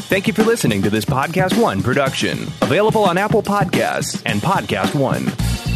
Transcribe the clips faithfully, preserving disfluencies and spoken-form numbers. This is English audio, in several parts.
Thank you for listening to this Podcast One production. Available on Apple Podcasts and Podcast One.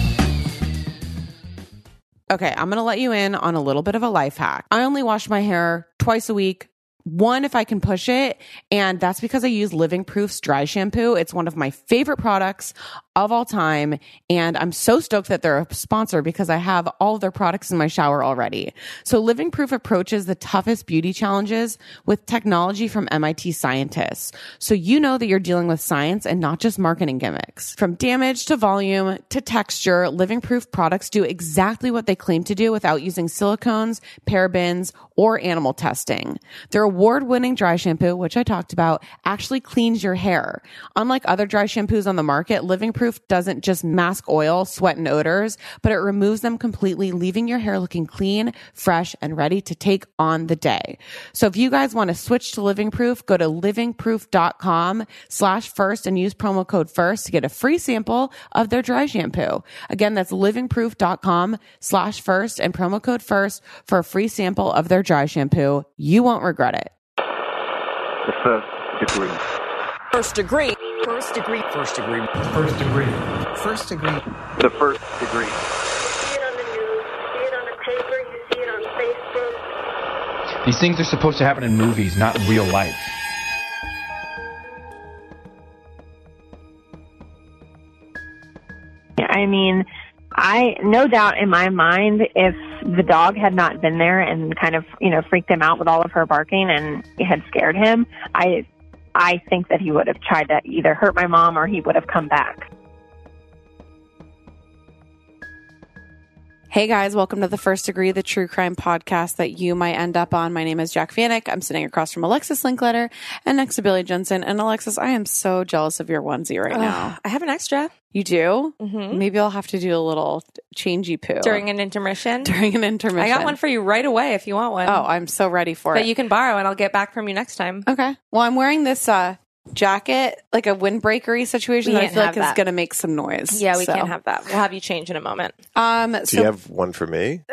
Okay, I'm going to let you in on a little bit of a life hack. I only wash my hair twice a week. One, if I can push it, and that's because I use Living Proof's dry shampoo. It's one of my favorite products of all time, and I'm so stoked that they're a sponsor because I have all of their products in my shower already. So Living Proof approaches the toughest beauty challenges with technology from M I T scientists. So you know that you're dealing with science and not just marketing gimmicks. From damage to volume to texture, Living Proof products do exactly what they claim to do without using silicones, parabens, or animal testing. Their award-winning dry shampoo, which I talked about, actually cleans your hair. Unlike other dry shampoos on the market, Living Proof doesn't just mask oil, sweat, and odors, but it removes them completely, leaving your hair looking clean, fresh, and ready to take on the day. So if you guys want to switch to Living Proof, go to livingproof.com slash first and use promo code first to get a free sample of their dry shampoo. Again, that's livingproof.com slash first and promo code first for a free sample of their dry shampoo. You won't regret it. The first degree. First degree. First degree. First degree. First degree. First degree. The first degree. You see it on the news, you see it on the paper, you see it on Facebook. These things are supposed to happen in movies, not in real life. I mean, I, no doubt in my mind, if the dog had not been there and kind of, you know, freaked him out with all of her barking and had scared him, I, I think that he would have tried to either hurt my mom or he would have come back. Hey guys, welcome to the First Degree, the true crime podcast that you might end up on. My name is Jack Vanek. I'm sitting across from Alexis Linkletter and next to Billy Jensen. And Alexis, I am so jealous of your onesie right uh, now. I have an extra. You do? Mm-hmm. Maybe I'll have to do a little changey poo. During an intermission? During an intermission. I got one for you right away if you want one. Oh, I'm so ready for but it. But you can borrow and I'll get back from you next time. Okay. Well, I'm wearing this uh, jacket, like a windbreakery situation We that I can't feel like have is that. going to make some noise. Yeah, we so. can't have that. We'll have you change in a moment. Um, Do so you have one for me?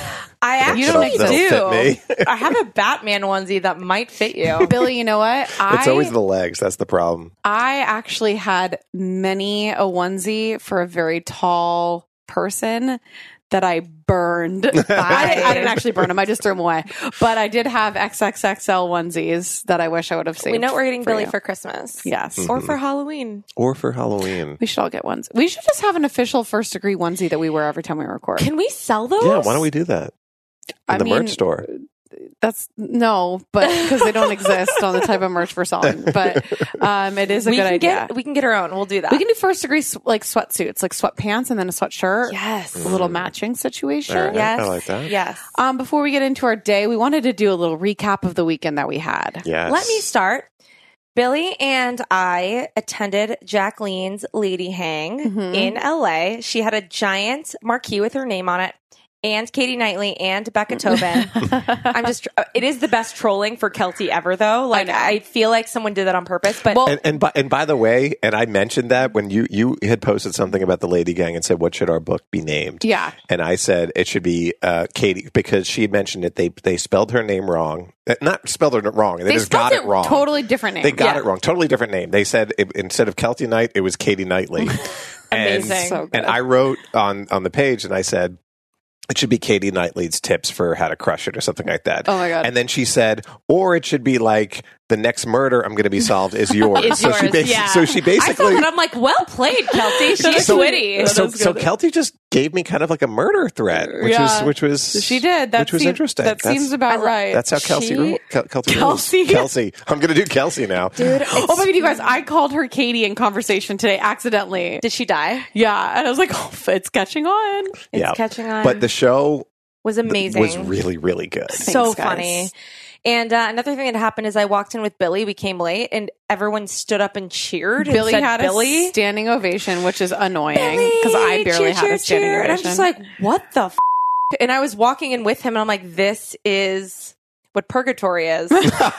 I actually You don't That'll do. fit me. I have a Batman onesie that might fit you. Billy, you know what? I, It's always the legs. That's the problem. I actually had many a onesie for a very tall person that I burned. I, didn't, I didn't actually burn them. I just threw them away. But I did have X X X L onesies that I wish I would have saved. We know what we're getting for Billy you. for Christmas. Yes. Mm-hmm. Or for Halloween. Or for Halloween. We should all get ones. We should just have an official First Degree onesie that we wear every time we record. Can we sell those? Yeah, why don't we do that? In I the mean, merch store. That's no, but because they don't exist on the type of merch we're selling. But um, it is a we good can idea. Get, we can get our own. We'll do that. We can do First Degree like sweatsuits, like sweatpants and then a sweatshirt. Yes. A little matching situation. All right, Yes. I like that. Yes. Um, before we get into our day, we wanted to do a little recap of the weekend that we had. Yes. Let me start. Billy and I attended Jacqueline's Lady Hang Mhm. in L A. She had a giant marquee with her name on it. And Katie Knightley and Becca Tobin. I'm just, it is the best trolling for Kelty ever, though. Like, I, I feel like someone did that on purpose. But Well, And, and, by, and by the way, and I mentioned that when you, you had posted something about the Lady Gang and said, what should our book be named? Yeah. And I said it should be uh, Katie because she had mentioned it. They they spelled her name wrong. Uh, Not spelled her wrong. They, They just spelled got it, it wrong. totally different name. They got Yeah. it wrong. Totally different name. They said it, instead of Kelty Knight, it was Katie Knightley. and, Amazing. So good. and I wrote on, on the page and I said, it should be Katie Knightley's tips for how to crush it or something like that. Oh my God. And then she said, or it should be like the next murder I'm going to be solved is yours. Is so, She yours, basi- yeah. so she I saw basically. that. I'm like, well played, Kelty. She's so, witty. So, so Kelty just gave me kind of like a murder threat, which Yeah. was which was She did. That which was seems, interesting. That That's- seems about right. That's how Kelsey She- ro- Kel- Kelty Kelsey? rolls. Kelsey. I'm going to do Kelsey now. Dude, Oh my God, you guys, I called her Katie in conversation today accidentally. did she die? Yeah. And I was like, oh, it's catching on. It's Yeah. catching on. But the show was amazing. was really, really good. so Thanks, guys. funny. And uh, another thing that happened is I walked in with Billy. We came late, and everyone stood up and cheered. Billy and said, had Billy, a standing ovation, which is annoying because I barely cheer, had a cheer, standing cheer. ovation. And I'm just like, what the f-? And I was walking in with him, and I'm like, this is what purgatory is.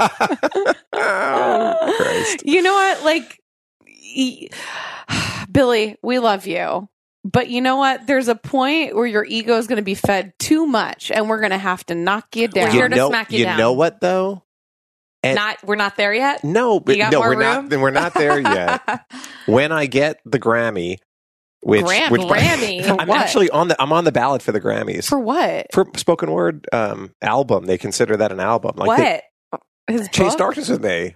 Oh, Christ. You know what? Like, e- Billy, we love you. But you know what? There's a point where your ego is going to be fed too much, and we're going to have to knock you down. We're here to know, smack you you down. know what, though? And not we're not there yet. no, but You got no, more we're room? not. We're not there yet. When I get the Grammy, which, Gram- which Grammy? For I'm what? actually on the. I'm on the ballot for the Grammys For what? for spoken word um, album. They consider that an album. Like What? they- His Chase book? Darkness with me.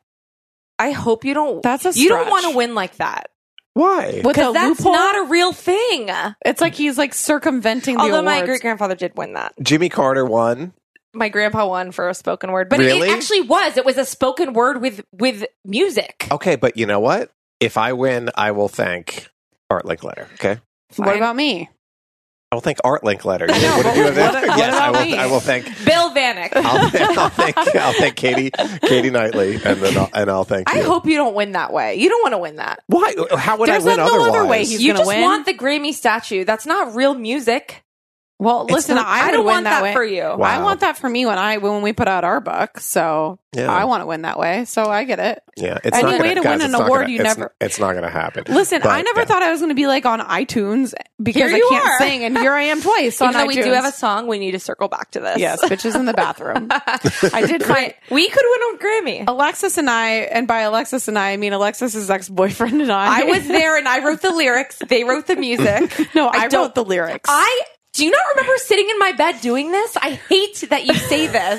I hope you don't. That's a you don't stretch. want to win like that Why? With a because that's loophole? not a real thing. It's like he's like circumventing the Although my awards. great grandfather did win that. Jimmy Carter won. My grandpa won for a spoken word, but Really? it actually was. It was a spoken word with with music. Okay, but you know what? If I win, I will thank Art Linkletter. Okay, What Fine. about me? I will thank Art Linkletter. I know, What but did you have there? what- what yes, I about will. me? I will thank. Bill Vanek. I'll, I'll thank. I'll thank Katie, Katie Knightley, and then I'll, and I'll thank you. I hope you don't win that way. You don't want to win that. Why? How would There's I win no otherwise? other way he's you gonna just win. want the Grammy statue. That's not real music. Well, It's listen, not- I, I would don't win want that, that way. for you. Wow. I want that for me when I when we put out our book. So Yeah. I want to win that way. So I get it. Yeah, it's Any not way gonna, to guys, win it's an not award gonna- you it's, never- It's not going to happen. Listen, But, I never yeah. thought I was going to be like on iTunes because Here I you can't are. sing, and here I am twice on Even though iTunes. we do have a song, we need to circle back to this. yes, bitches in the bathroom. I did find we could win a Grammy. Alexis and I, and by Alexis and I, I mean Alexis's ex boyfriend and I. I was there and I wrote the lyrics. They wrote the music. no, I, don't- wrote the lyrics. I do you not remember sitting in my bed doing this? I hate that you say this.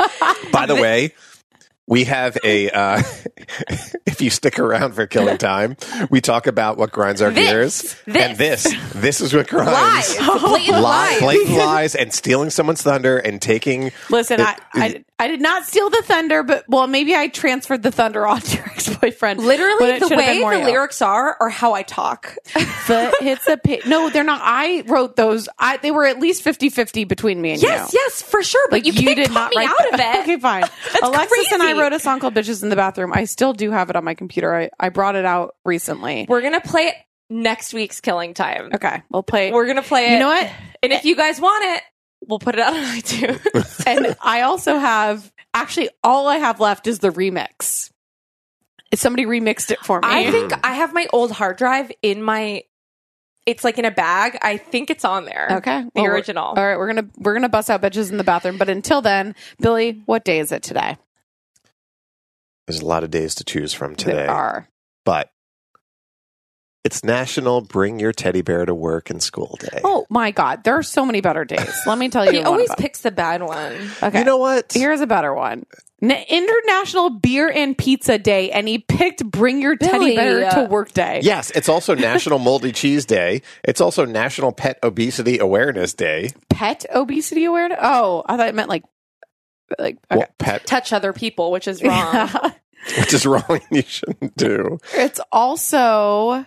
By the way, we have a. Uh, if you stick around for Killing Time, we talk about what grinds our This. gears, This. and this, this is what grinds. Lies. Blatant Li- lies. blatant lies, and stealing someone's thunder, and taking. Listen, it- I, I I did not steal the thunder, but well, maybe I transferred the thunder onto your ex boyfriend. Literally, the way the lyrics are are how I talk. Foot hits a pit. No, they're not. I wrote those. I they were at least fifty-fifty between me and Yes, you. yes, for sure. But Like, you can't did cut not me write out of that. it. Okay, fine. Alexis and I crazy. wrote a song called "Bitches in the Bathroom." I still do have it on my computer. I, I brought it out recently. We're gonna play it next week's Killing Time. Okay, we'll play. We're gonna play it. You know what? And if you guys want it, we'll put it out on iTunes. And I also have actually all I have left is the remix. Somebody remixed it for me. I think I have my old hard drive in my. It's like in a bag. I think it's on there. Okay, the well, original. All right, we're gonna we're gonna bust out bitches in the bathroom. But until then, Billy, what day is it today? There's a lot of days to choose from today, There are. but it's National Bring Your Teddy Bear to Work and School Day. Oh my God, there are so many better days. Let me tell you. He one always of them. picks the bad one. Okay, You know what? here's a better one. N- International Beer and Pizza Day, and he picked Bring Your Billy, Teddy Bear uh, to Work Day. Yes, it's also National Moldy Cheese Day. It's also National Pet Obesity Awareness Day. Pet obesity awareness. Oh, I thought it meant like like okay. Well, pet, Touch other people, which is wrong. which is wrong and you shouldn't do. It's also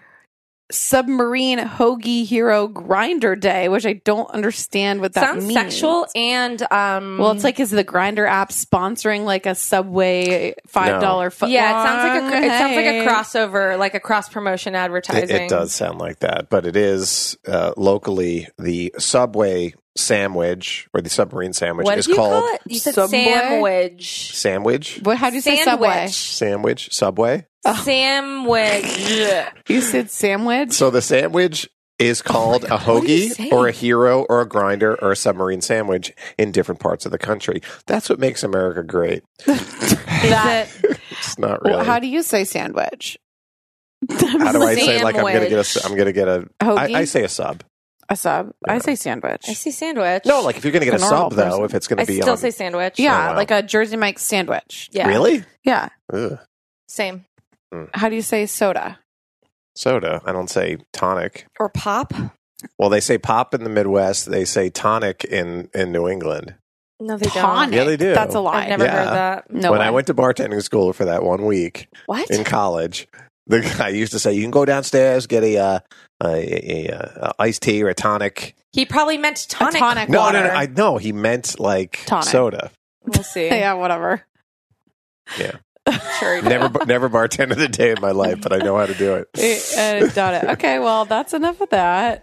Submarine Hoagie Hero Grinder Day, which I don't understand what that Sounds means. sexual and um. Well, it's like, is the Grinder app sponsoring like a Subway five dollar foot? yeah, it sounds like a it sounds like Hey. a crossover, like a cross promotion It, advertising. it does sound like that, but it is uh, locally the Subway sandwich or the submarine sandwich What is did you called call it? You said Subway? sandwich. sandwich. What? How do you say Subway? Sandwich. Sandwich Subway. Sandwich. You said sandwich. So the sandwich is called a what are you hoagie saying? or a hero or a grinder or a submarine sandwich in different parts of the country. That's what makes America great. That. It's not really. Well, how do you say sandwich? How do I say like I'm gonna get a Sandwich. I'm gonna get a Hoagie? I, I say a sub. A sub. I say sandwich. I see sandwich. No, like if you're gonna get a A normal sub though, person. if it's gonna I be still on say sandwich. Yeah, Oh, wow. like a Jersey Mike's sandwich. Yeah. really Yeah. Ugh. Same. How do you say soda? Soda. I don't say tonic. Or pop. Well, they say pop in the Midwest. They say tonic in in New England. No, they Tonic. Yeah, they do. That's a lie. I've never Yeah. heard that. No when way. I went to bartending school for that one week What? in college, the guy used to say, "You can go downstairs, get a uh, a, a, a, a iced tea or a tonic." He probably meant tonic. tonic No, water. no, no. I no. He meant like Tonic. soda. We'll see. yeah, whatever. Yeah. Sure. Never, never bartended a day in my life, but I know how to do it. Uh, got it. Okay, well, that's enough of that.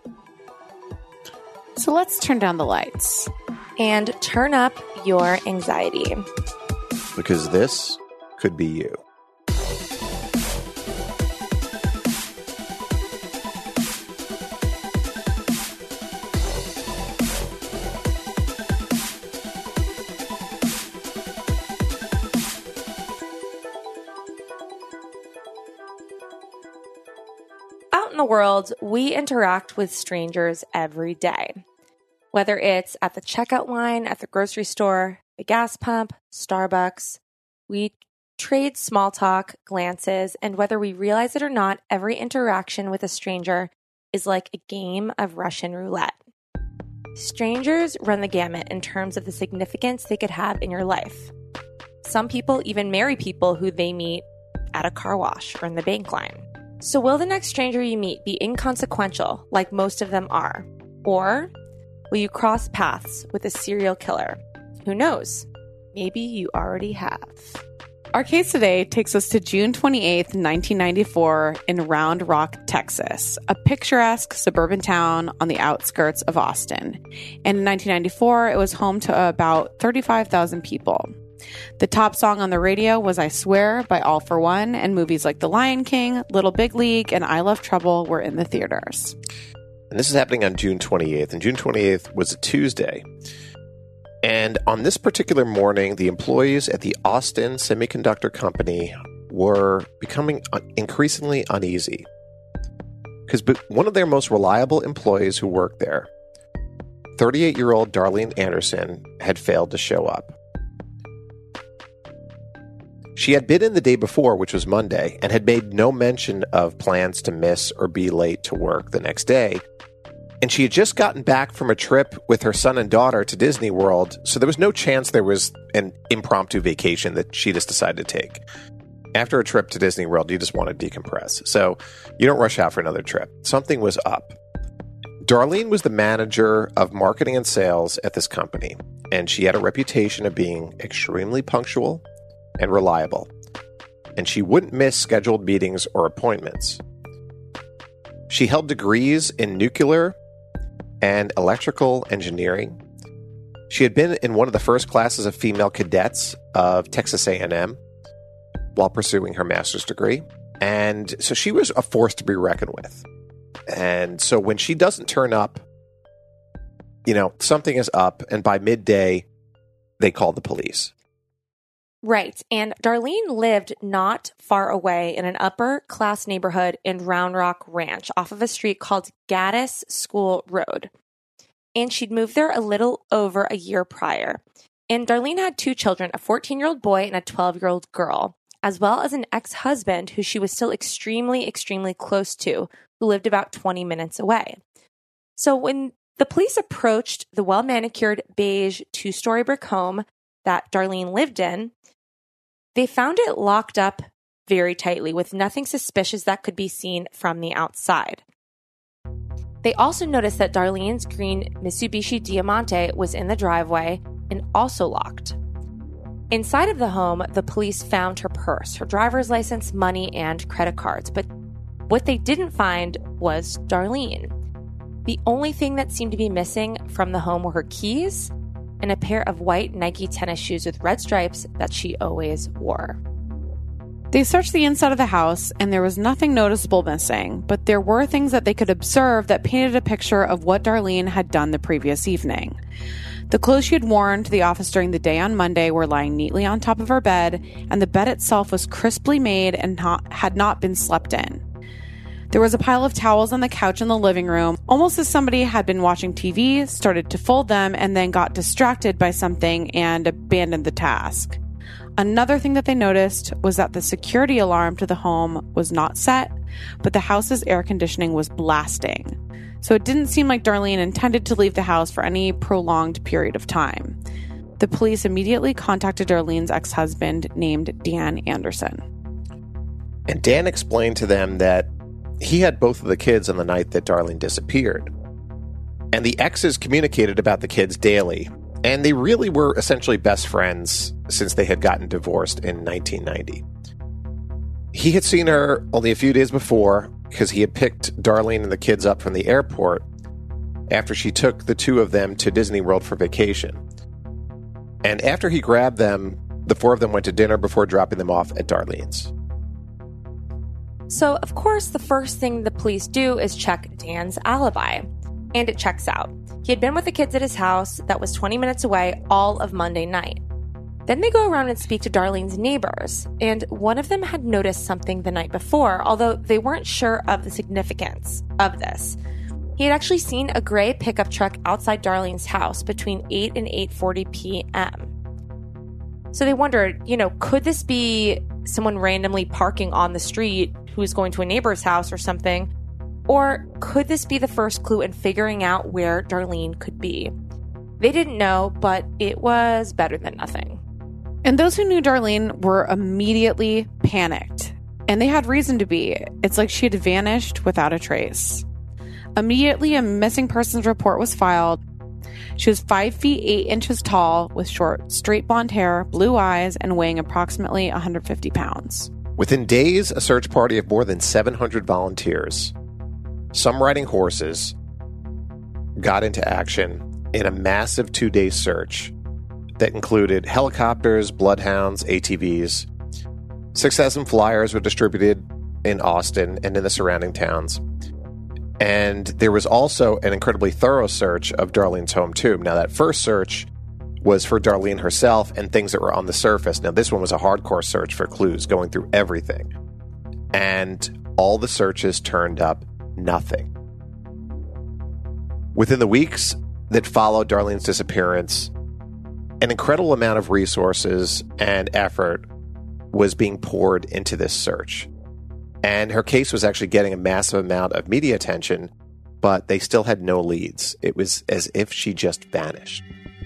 So let's turn down the lights. And turn up your anxiety. Because this could be you. Out in the world, we interact with strangers every day. Whether it's at the checkout line, at the grocery store, the gas pump, Starbucks, we trade small talk, glances, and whether we realize it or not, every interaction with a stranger is like a game of Russian roulette. Strangers run the gamut in terms of the significance they could have in your life. Some people even marry people who they meet at a car wash or in the bank line. So will the next stranger you meet be inconsequential, like most of them are? Or will you cross paths with a serial killer? Who knows? Maybe you already have. Our case today takes us to June twenty-eighth, nineteen ninety-four in Round Rock, Texas, a picturesque suburban town on the outskirts of Austin. And in nineteen ninety-four, it was home to about thirty-five thousand people. The top song on the radio was I Swear by All for One, and movies like The Lion King, Little Big League, and I Love Trouble were in the theaters. And this is happening on June twenty-eighth, and June twenty-eighth was a Tuesday. And on this particular morning, the employees at the Austin Semiconductor Company were becoming increasingly uneasy. Because one of their most reliable employees who worked there, thirty-eight-year-old Darlene Anderson, had failed to show up. She had been in the day before, which was Monday, and had made no mention of plans to miss or be late to work the next day. And she had just gotten back from a trip with her son and daughter to Disney World, so there was no chance there was an impromptu vacation that she just decided to take. After a trip to Disney World, you just want to decompress. So you don't rush out for another trip. Something was up. Darlene was the manager of marketing and sales at this company, and she had a reputation of being extremely punctual and reliable, and she wouldn't miss scheduled meetings or appointments. She held degrees in nuclear and electrical engineering. She had been in one of the first classes of female cadets of Texas A and M while pursuing her master's degree, and so she was a force to be reckoned with. And so when she doesn't turn up, you know, something is up, and by midday, they called the police. Right. And Darlene lived not far away in an upper-class neighborhood in Round Rock Ranch off of a street called Gaddis School Road. And she'd moved there a little over a year prior. And Darlene had two children, a fourteen-year-old boy and a twelve-year-old girl, as well as an ex-husband who she was still extremely, extremely close to, who lived about twenty minutes away. So when the police approached the well-manicured beige two-story brick home that Darlene lived in, they found it locked up very tightly with nothing suspicious that could be seen from the outside. They also noticed that Darlene's green Mitsubishi Diamante was in the driveway and also locked. Inside of the home, the police found her purse, her driver's license, money, and credit cards. But what they didn't find was Darlene. The only thing that seemed to be missing from the home were her keys and a pair of white Nike tennis shoes with red stripes that she always wore. They searched the inside of the house, and there was nothing noticeable missing, but there were things that they could observe that painted a picture of what Darlene had done the previous evening. The clothes she had worn to the office during the day on Monday were lying neatly on top of her bed, and the bed itself was crisply made and not, had not been slept in. There was a pile of towels on the couch in the living room, almost as somebody had been watching T V, started to fold them, and then got distracted by something and abandoned the task. Another thing that they noticed was that the security alarm to the home was not set, but the house's air conditioning was blasting. So it didn't seem like Darlene intended to leave the house for any prolonged period of time. The police immediately contacted Darlene's ex-husband named Dan Anderson. And Dan explained to them that he had both of the kids on the night that Darlene disappeared. And the exes communicated about the kids daily. And they really were essentially best friends since they had gotten divorced in nineteen ninety. He had seen her only a few days before because he had picked Darlene and the kids up from the airport after she took the two of them to Disney World for vacation. And after he grabbed them, the four of them went to dinner before dropping them off at Darlene's. So, of course, the first thing the police do is check Dan's alibi. And it checks out. He had been with the kids at his house that was twenty minutes away all of Monday night. Then they go around and speak to Darlene's neighbors, and one of them had noticed something the night before, although they weren't sure of the significance of this. He had actually seen a gray pickup truck outside Darlene's house between eight and eight forty p.m. So they wondered, you know, could this be someone randomly parking on the street who's going to a neighbor's house or something? Or could this be the first clue in figuring out where Darlene could be? They didn't know, but it was better than nothing. And those who knew Darlene were immediately panicked. And they had reason to be. It's like she had vanished without a trace. Immediately, a missing persons report was filed. She was five feet eight inches tall with short, straight blonde hair, blue eyes, and weighing approximately one hundred fifty pounds. Within days, a search party of more than seven hundred volunteers, some riding horses, got into action in a massive two-day search that included helicopters, bloodhounds, A T Vs. Success flyers were distributed in Austin and in the surrounding towns. And there was also an incredibly thorough search of Darlene's home, too. Now, that first search was for Darlene herself and things that were on the surface. Now, this one was a hardcore search for clues, going through everything. And all the searches turned up nothing. Within the weeks that followed Darlene's disappearance, an incredible amount of resources and effort was being poured into this search. And her case was actually getting a massive amount of media attention, but they still had no leads. It was as if she just vanished.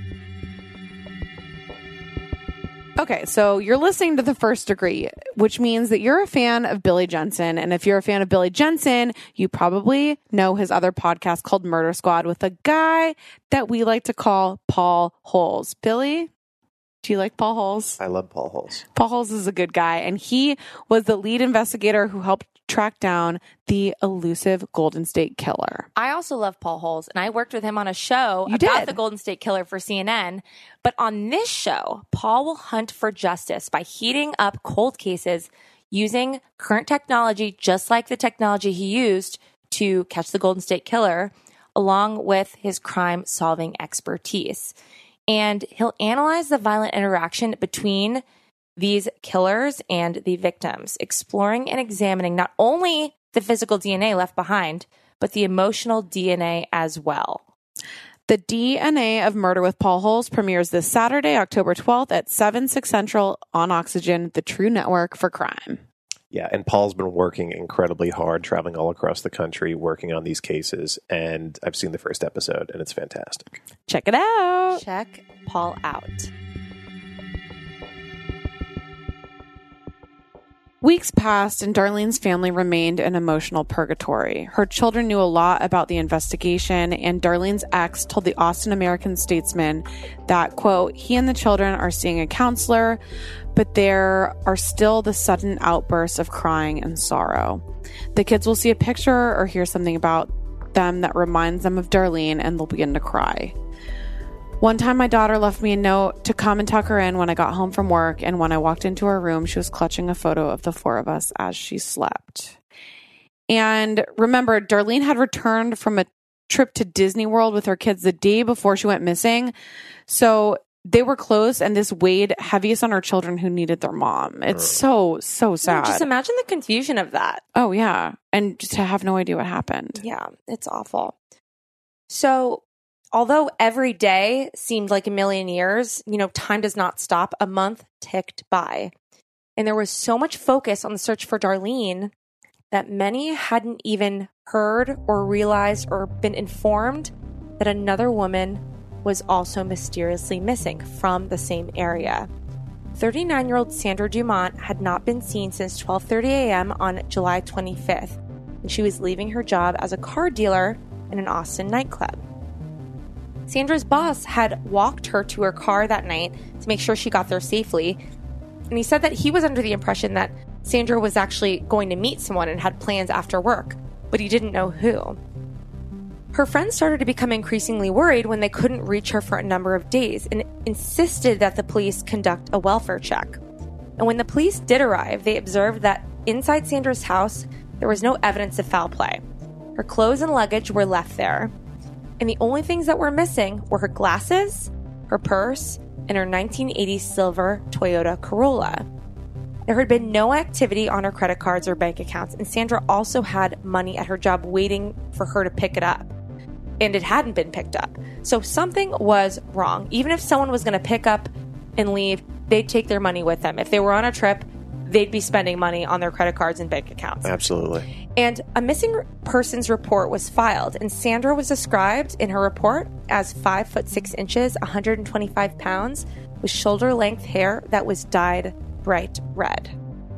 Okay, so you're listening to The First Degree, which means that you're a fan of Billy Jensen. And if you're a fan of Billy Jensen, you probably know his other podcast called Murder Squad with a guy that we like to call Paul Holes. Billy, do you like Paul Holes? I love Paul Holes. Paul Holes is a good guy, and he was the lead investigator who helped track down the elusive Golden State Killer. I also love Paul Holes, and I worked with him on a show You about did. the Golden State Killer for C N N. But on this show, Paul will hunt for justice by heating up cold cases using current technology, just like the technology he used to catch the Golden State Killer, along with his crime-solving expertise. And he'll analyze the violent interaction between these killers and the victims, exploring and examining not only the physical D N A left behind, but the emotional D N A as well. The D N A of Murder with Paul Holes premieres this Saturday, October twelfth at seven, six Central on Oxygen, the true network for crime. Yeah, and Paul's been working incredibly hard, traveling all across the country, working on these cases. And I've seen the first episode, and it's fantastic. Check it out. Check Paul out. Weeks passed and Darlene's family remained in emotional purgatory. Her children knew a lot about the investigation, and Darlene's ex told the Austin American-Statesman that, quote, he and the children are seeing a counselor, but there are still the sudden outbursts of crying and sorrow. The kids will see a picture or hear something about them that reminds them of Darlene, and they'll begin to cry. One time my daughter left me a note to come and tuck her in when I got home from work, and when I walked into her room, she was clutching a photo of the four of us as she slept. And remember, Darlene had returned from a trip to Disney World with her kids the day before she went missing. So they were close, and this weighed heaviest on her children who needed their mom. It's so, so sad. Just imagine the confusion of that. Oh, yeah. And just to have no idea what happened. Yeah, it's awful. So although every day seemed like a million years, you know, time does not stop. A month ticked by. And there was so much focus on the search for Darlene that many hadn't even heard or realized or been informed that another woman was also mysteriously missing from the same area. thirty-nine-year-old Sandra Dumont had not been seen since twelve thirty a.m. on July twenty-fifth, and she was leaving her job as a car dealer in an Austin nightclub. Sandra's boss had walked her to her car that night to make sure she got there safely, and he said that he was under the impression that Sandra was actually going to meet someone and had plans after work, but he didn't know who. Her friends started to become increasingly worried when they couldn't reach her for a number of days and insisted that the police conduct a welfare check. And when the police did arrive, they observed that inside Sandra's house, there was no evidence of foul play. Her clothes and luggage were left there, and the only things that were missing were her glasses, her purse, in her nineteen eighty silver Toyota Corolla. There had been no activity on her credit cards or bank accounts, and Sandra also had money at her job waiting for her to pick it up. And it hadn't been picked up. So something was wrong. Even if someone was going to pick up and leave, they'd take their money with them. If they were on a trip, they'd be spending money on their credit cards and bank accounts. Absolutely. And a missing persons report was filed, and Sandra was described in her report as five foot six inches, one hundred twenty-five pounds, with shoulder-length hair that was dyed bright red.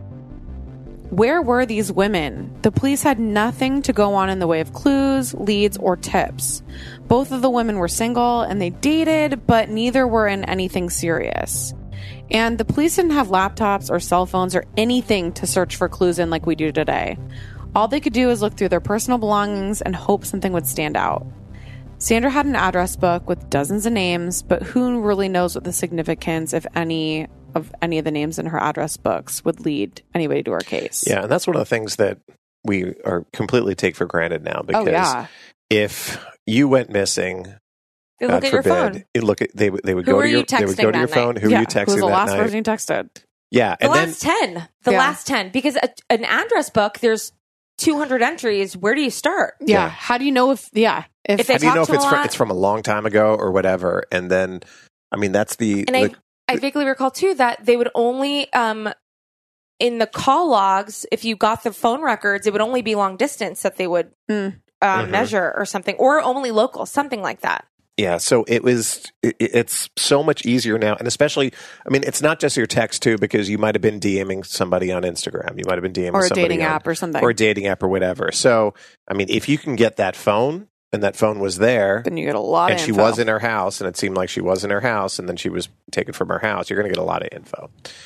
Where were these women? The police had nothing to go on in the way of clues, leads, or tips. Both of the women were single and they dated, but neither were in anything serious. And the police didn't have laptops or cell phones or anything to search for clues in like we do today. All they could do is look through their personal belongings and hope something would stand out. Sandra had an address book with dozens of names, but who really knows what the significance, if any, of any of the names in her address books would lead anybody to her case. Yeah, and that's one of the things that we are completely take for granted now, because oh, yeah. if you went missing, They God look at your forbid, phone. it look at they would they would Who go were to your you they would go texting to your that phone. night? Who yeah, are you texting who was the that last night? person you texted? Yeah, The and last then ten. The Yeah. last ten. Because a, an address book, there's two hundred entries. Where do you start? Yeah. Yeah. How do you know if, yeah. If, If they how do you talk know to if it's a from, lot- it's from a long time ago or whatever? And then, I mean, that's the, And I, the I vaguely recall, too, that they would only, um, in the call logs, if you got the phone records, it would only be long distance that they would Mm. um, Mhm. measure or something, or only local, something like that. yeah. So it was. It, it's so much easier now, and especially, I mean, it's not just your text too, because you might have been DMing somebody on Instagram, you might have been DMing or a somebody dating on, app or something. or a dating app or whatever. So, I mean, if you can get that phone and that phone was there, then you get a lot and of she info. was in her house, and it seemed like she was in her house, and then she was taken from her house, you're going to get a lot of info.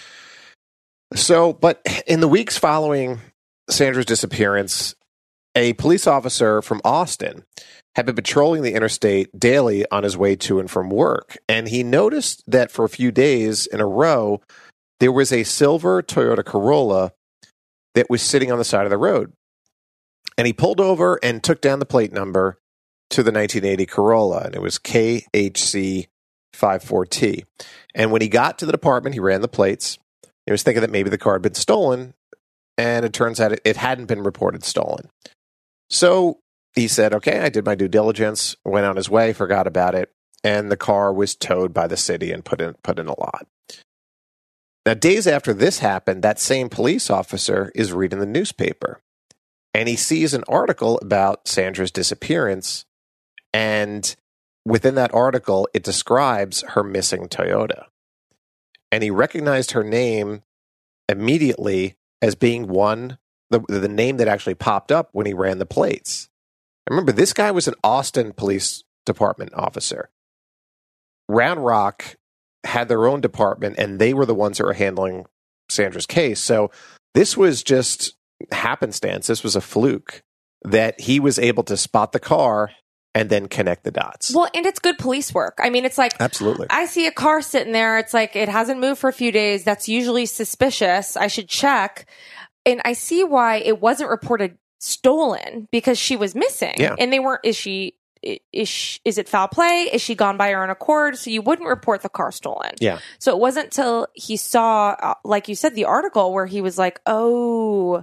So, but in the weeks following Sandra's disappearance, a police officer from Austin had been patrolling the interstate daily on his way to and from work, and he noticed that for a few days in a row, there was a silver Toyota Corolla that was sitting on the side of the road. And he pulled over and took down the plate number to the nineteen eighty Corolla, and it was K H C fifty-four T. And when he got to the department, he ran the plates. He was thinking that maybe the car had been stolen, and it turns out it, it hadn't been reported stolen. So he said, okay, I did my due diligence, went on his way, forgot about it, and the car was towed by the city and put in, put in a lot. Now, days after this happened, that same police officer is reading the newspaper, and he sees an article about Sandra's disappearance, and within that article, it describes her missing Toyota. And he recognized her name immediately as being one, the, the name that actually popped up when he ran the plates. Remember, this guy was an Austin Police Department officer. Round Rock had their own department, and they were the ones that were handling Sandra's case. So this was just happenstance. This was a fluke that he was able to spot the car and then connect the dots. Well, and it's good police work. I mean, it's like, Absolutely. I see a car sitting there. It's like, it hasn't moved for a few days. That's usually suspicious. I should check. And I see why it wasn't reported stolen, because she was missing. Yeah. And they weren't, is she, is she, is it foul play? Is she gone by her own accord? So you wouldn't report the car stolen. Yeah. So it wasn't till he saw, uh, like you said, the article where he was like, oh,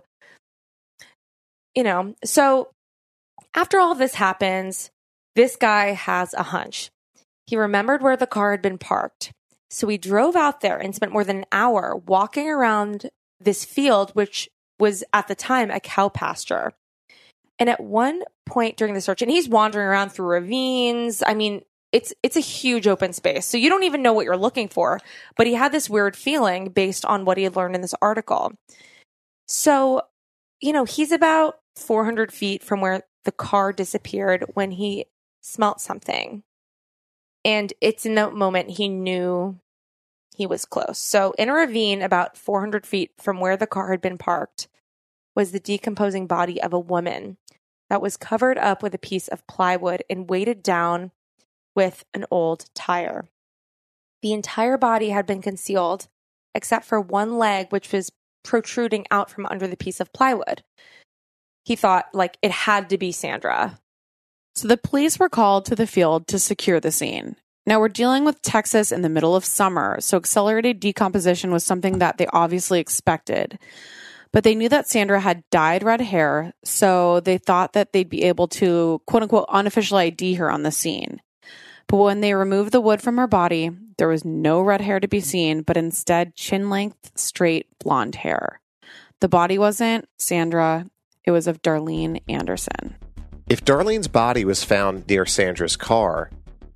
you know, so after all this happens, this guy has a hunch. He remembered where the car had been parked. So he drove out there and spent more than an hour walking around this field, which was at the time a cow pasture. And at one point during the search, and he's wandering around through ravines. I mean, it's it's a huge open space. So you don't even know what you're looking for. But he had this weird feeling based on what he had learned in this article. So, you know, he's about four hundred feet from where the car disappeared when he smelt something. And it's in that moment he knew he was close. So in a ravine about four hundred feet from where the car had been parked was the decomposing body of a woman that was covered up with a piece of plywood and weighted down with an old tire. The entire body had been concealed except for one leg, which was protruding out from under the piece of plywood. He thought, like, it had to be Sandra. So the police were called to the field to secure the scene. Now, we're dealing with Texas in the middle of summer, so accelerated decomposition was something that they obviously expected. But they knew that Sandra had dyed red hair, so they thought that they'd be able to, quote-unquote, unofficially I D her on the scene. But when they removed the wood from her body, there was no red hair to be seen, but instead chin-length, straight, blonde hair. The body wasn't Sandra, it was of Darlene Anderson. If Darlene's body was found near Sandra's car,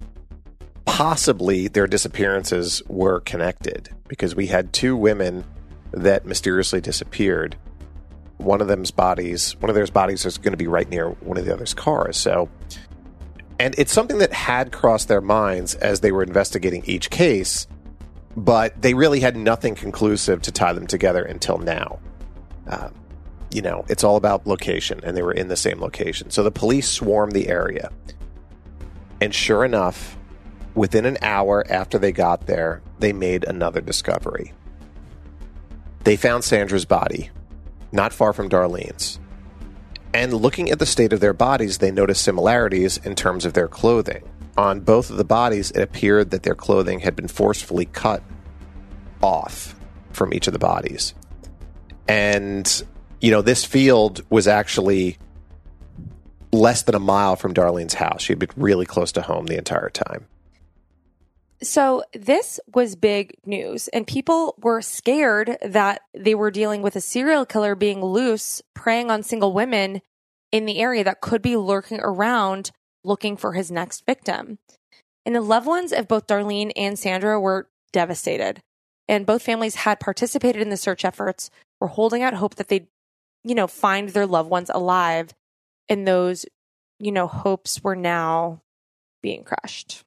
possibly their disappearances were connected, because we had two women that mysteriously disappeared. One of them's bodies, one of their bodies is going to be right near one of the other's cars. So, and it's something that had crossed their minds as they were investigating each case, but they really had nothing conclusive to tie them together until now. Um, you know, it's all about location, and they were in the same location. So the police swarmed the area. And sure enough, within an hour after they got there, they made another discovery. They found Sandra's body, not far from Darlene's. And looking at the state of their bodies, they noticed similarities in terms of their clothing. On both of the bodies, it appeared that their clothing had been forcefully cut off from each of the bodies. And, you know, this field was actually less than a mile from Darlene's house. She'd been really close to home the entire time. So this was big news, and people were scared that they were dealing with a serial killer being loose, preying on single women in the area that could be lurking around looking for his next victim. And the loved ones of both Darlene and Sandra were devastated, and both families had participated in the search efforts, were holding out hope that they'd, you know, find their loved ones alive, and those, you know, hopes were now being crushed.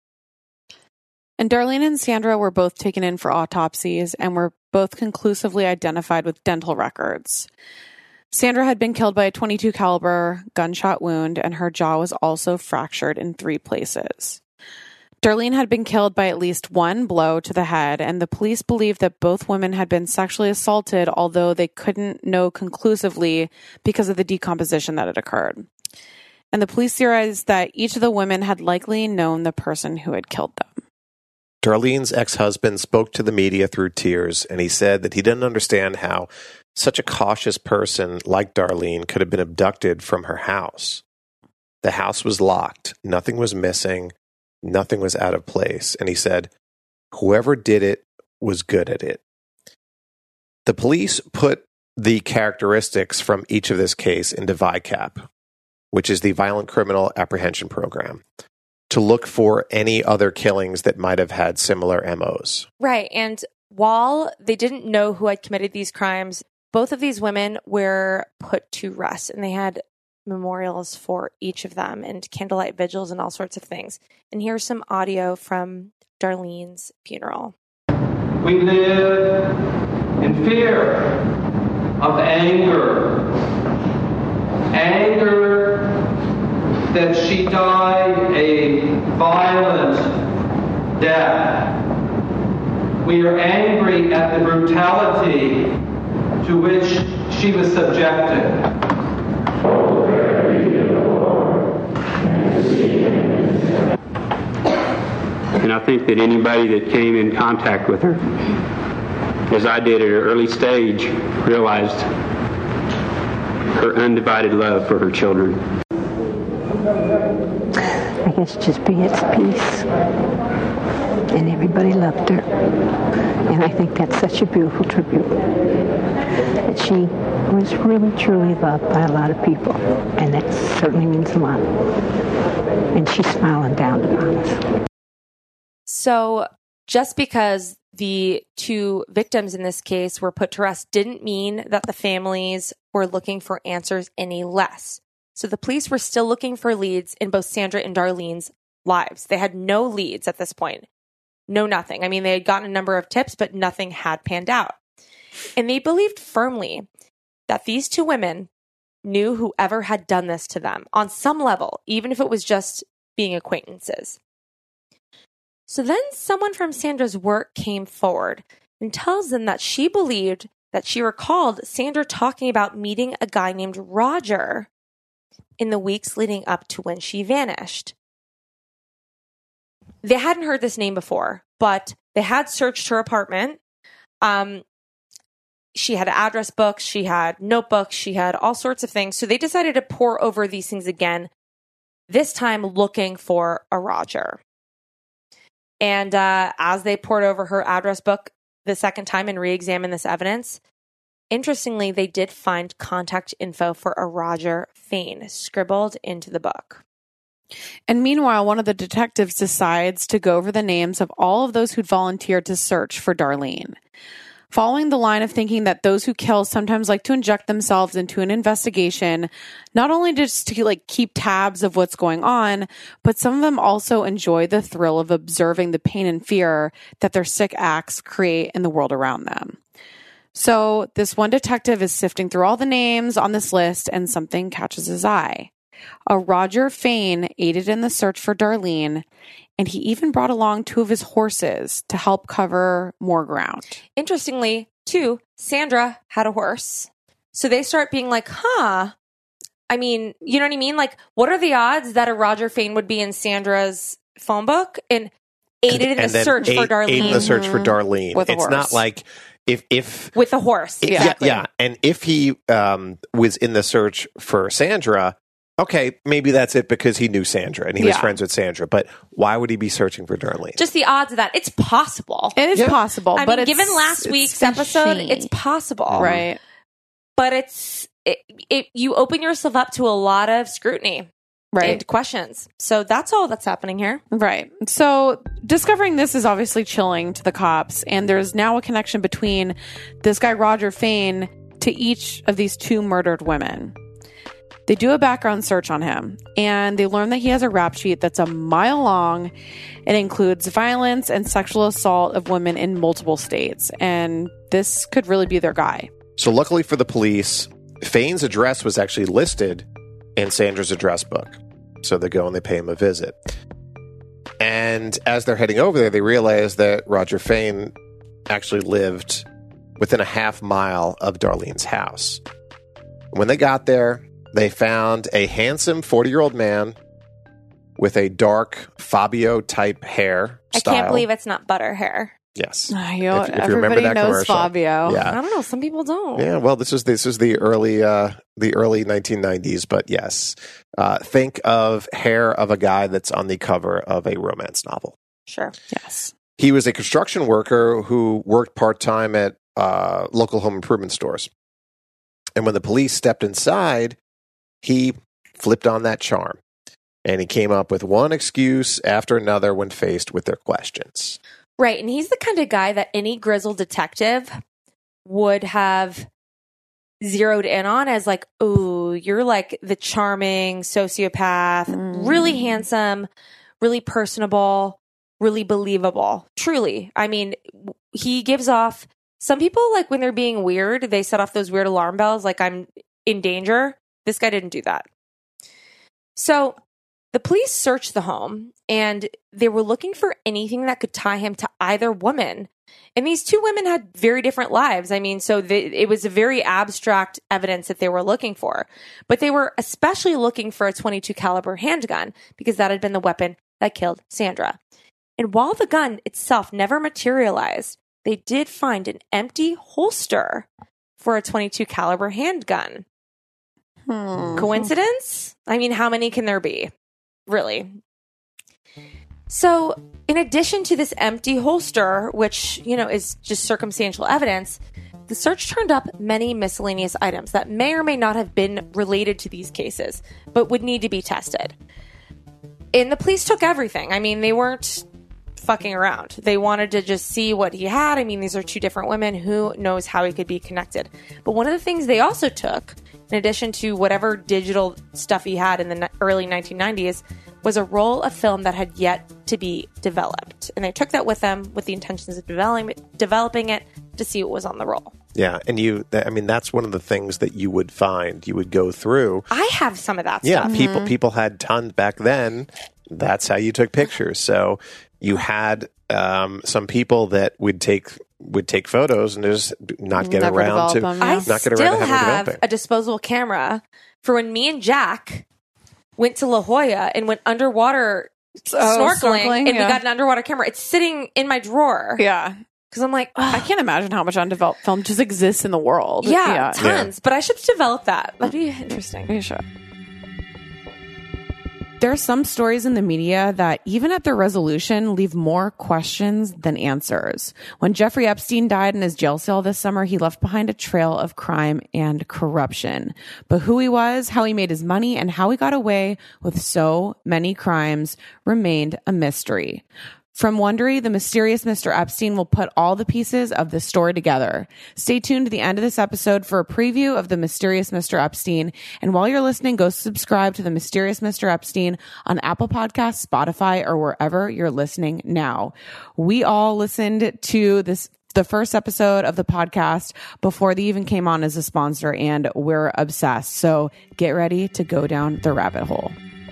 And Darlene and Sandra were both taken in for autopsies and were both conclusively identified with dental records. Sandra had been killed by a twenty-two caliber gunshot wound, and her jaw was also fractured in three places. Darlene had been killed by at least one blow to the head, and the police believed that both women had been sexually assaulted, although they couldn't know conclusively because of the decomposition that had occurred. And the police theorized that each of the women had likely known the person who had killed them. Darlene's ex-husband spoke to the media through tears, and he said that he didn't understand how such a cautious person like Darlene could have been abducted from her house. The house was locked. Nothing was missing. Nothing was out of place. And he said, whoever did it was good at it. The police put the characteristics from each of this case into V I CAP, which is the Violent Criminal Apprehension Program, to look for any other killings that might have had similar M Os. Right. And while they didn't know who had committed these crimes, both of these women were put to rest, and they had memorials for each of them and candlelight vigils and all sorts of things. And here's some audio from Darlene's funeral. We live in fear of anger. Anger that she died a violent death. We are angry at the brutality to which she was subjected. And I think that anybody that came in contact with her, as I did at an early stage, realized her undivided love for her children. I guess just be at peace. And everybody loved her. And I think that's such a beautiful tribute. That she was really, truly loved by a lot of people. And that certainly means a lot. And she's smiling down upon us. So just because the two victims in this case were put to rest didn't mean that the families were looking for answers any less. So the police were still looking for leads in both Sandra and Darlene's lives. They had no leads at this point. No, nothing. I mean, they had gotten a number of tips, but nothing had panned out. And they believed firmly that these two women knew whoever had done this to them on some level, even if it was just being acquaintances. So then someone from Sandra's work came forward and tells them that she believed that she recalled Sandra talking about meeting a guy named Roger in the weeks leading up to when she vanished. they hadn't heard this name before, but they had searched her apartment. Um, she had address books, she had notebooks, she had all sorts of things. So they decided to pore over these things again, this time looking for a Roger. And uh, as they poured over her address book the second time and re-examined this evidence, interestingly, they did find contact info for a Roger Fane scribbled into the book. And meanwhile, one of the detectives decides to go over the names of all of those who'd volunteered to search for Darlene. Following the line of thinking that those who kill sometimes like to inject themselves into an investigation, not only just to like keep tabs of what's going on, but some of them also enjoy the thrill of observing the pain and fear that their sick acts create in the world around them. So this one detective is sifting through all the names on this list and something catches his eye. A Roger Fane aided in the search for Darlene, and he even brought along two of his horses to help cover more ground. Interestingly, too, Sandra had a horse. So they start being like, huh, I mean, you know what I mean? Like, what are the odds that a Roger Fane would be in Sandra's phone book and aided in and the search aid, for Darlene? Aid in the search for Darlene. With a it's horse. not like if... if With a horse, it, exactly. Yeah, yeah, and if he um, was in the search for Sandra... Okay, maybe that's it because he knew Sandra and he was Yeah. friends with Sandra. But why would he be searching for Darlene? Just the odds of that. It's possible. It is Yeah. possible, I but mean, it's, given last it's week's fishy. episode, it's possible. Right. But it's, it, it, you open yourself up to a lot of scrutiny. Right. And questions. So that's all that's happening here. Right. So discovering this is obviously chilling to the cops, and there's now a connection between this guy, Roger Fane, to each of these two murdered women. They do a background search on him, and they learn that he has a rap sheet that's a mile long. It includes violence and sexual assault of women in multiple states, and this could really be their guy. So luckily for the police, Fane's address was actually listed in Sandra's address book. So they go and they pay him a visit. And as they're heading over there, they realize that Roger Fane actually lived within a half mile of Darlene's house. When they got there, they found a handsome forty-year-old man with a dark Fabio-type hair style. I can't believe it's not butter hair. Yes. You know, If- if you everybody remember that knows commercial. Fabio. Yeah. I don't know. Some people don't. Yeah, well, this is this is the early uh, the early nineteen nineties, but yes, uh, think of hair of a guy that's on the cover of a romance novel. Sure. Yes. He was a construction worker who worked part time at uh, local home improvement stores, and when the police stepped inside, he flipped on that charm, and he came up with one excuse after another when faced with their questions. Right. And he's the kind of guy that any grizzled detective would have zeroed in on as like, oh, you're like the charming sociopath, Mm. really handsome, really personable, really believable. Truly. I mean, w- he gives off, some people like when they're being weird, they set off those weird alarm bells like I'm in danger. This guy didn't do that. So the police searched the home and they were looking for anything that could tie him to either woman. And these two women had very different lives. I mean, so they, it was a very abstract evidence that they were looking for. But they were especially looking for a twenty-two caliber handgun because that had been the weapon that killed Sandra. And while the gun itself never materialized, they did find an empty holster for a twenty-two caliber handgun. Hmm. Coincidence? I mean, how many can there be? Really? So, in addition to this empty holster, which, you know, is just circumstantial evidence, the search turned up many miscellaneous items that may or may not have been related to these cases, but would need to be tested. And the police took everything. I mean, they weren't fucking around. They wanted to just see what he had. I mean, these are two different women. Who knows how he could be connected? But one of the things they also took, in addition to whatever digital stuff he had in the early nineteen nineties, was a roll of film that had yet to be developed. And they took that with them with the intentions of developing, developing it to see what was on the roll. Yeah, and you, I mean, that's one of the things that you would find. You would go through. I have some of that Yeah, stuff. people people had tons back then. That's how you took pictures. So you had um, some people that would take would take photos and just not get Never around to develop them, yeah. I not get still around to having have developing. a disposable camera for when me and Jack went to La Jolla and went underwater snorkeling, snorkeling, and yeah. we got an underwater camera. It's sitting in my drawer. Yeah. Because I'm like, I can't imagine how much undeveloped film just exists in the world. yeah, tons. But I should develop that. That'd be interesting. You should. There are some stories in the media that, even at their resolution, leave more questions than answers. When Jeffrey Epstein died in his jail cell this summer, he left behind a trail of crime and corruption. But who he was, how he made his money, and how he got away with so many crimes remained a mystery. From Wondery, the mysterious Mister Epstein will put all the pieces of this story together. Stay tuned to the end of this episode for a preview of the mysterious Mister Epstein. And while you're listening, go subscribe to the mysterious Mister Epstein on Apple Podcasts, Spotify, or wherever you're listening now. We all listened to this the first episode of the podcast before they even came on as a sponsor, and we're obsessed. So get ready to go down the rabbit hole.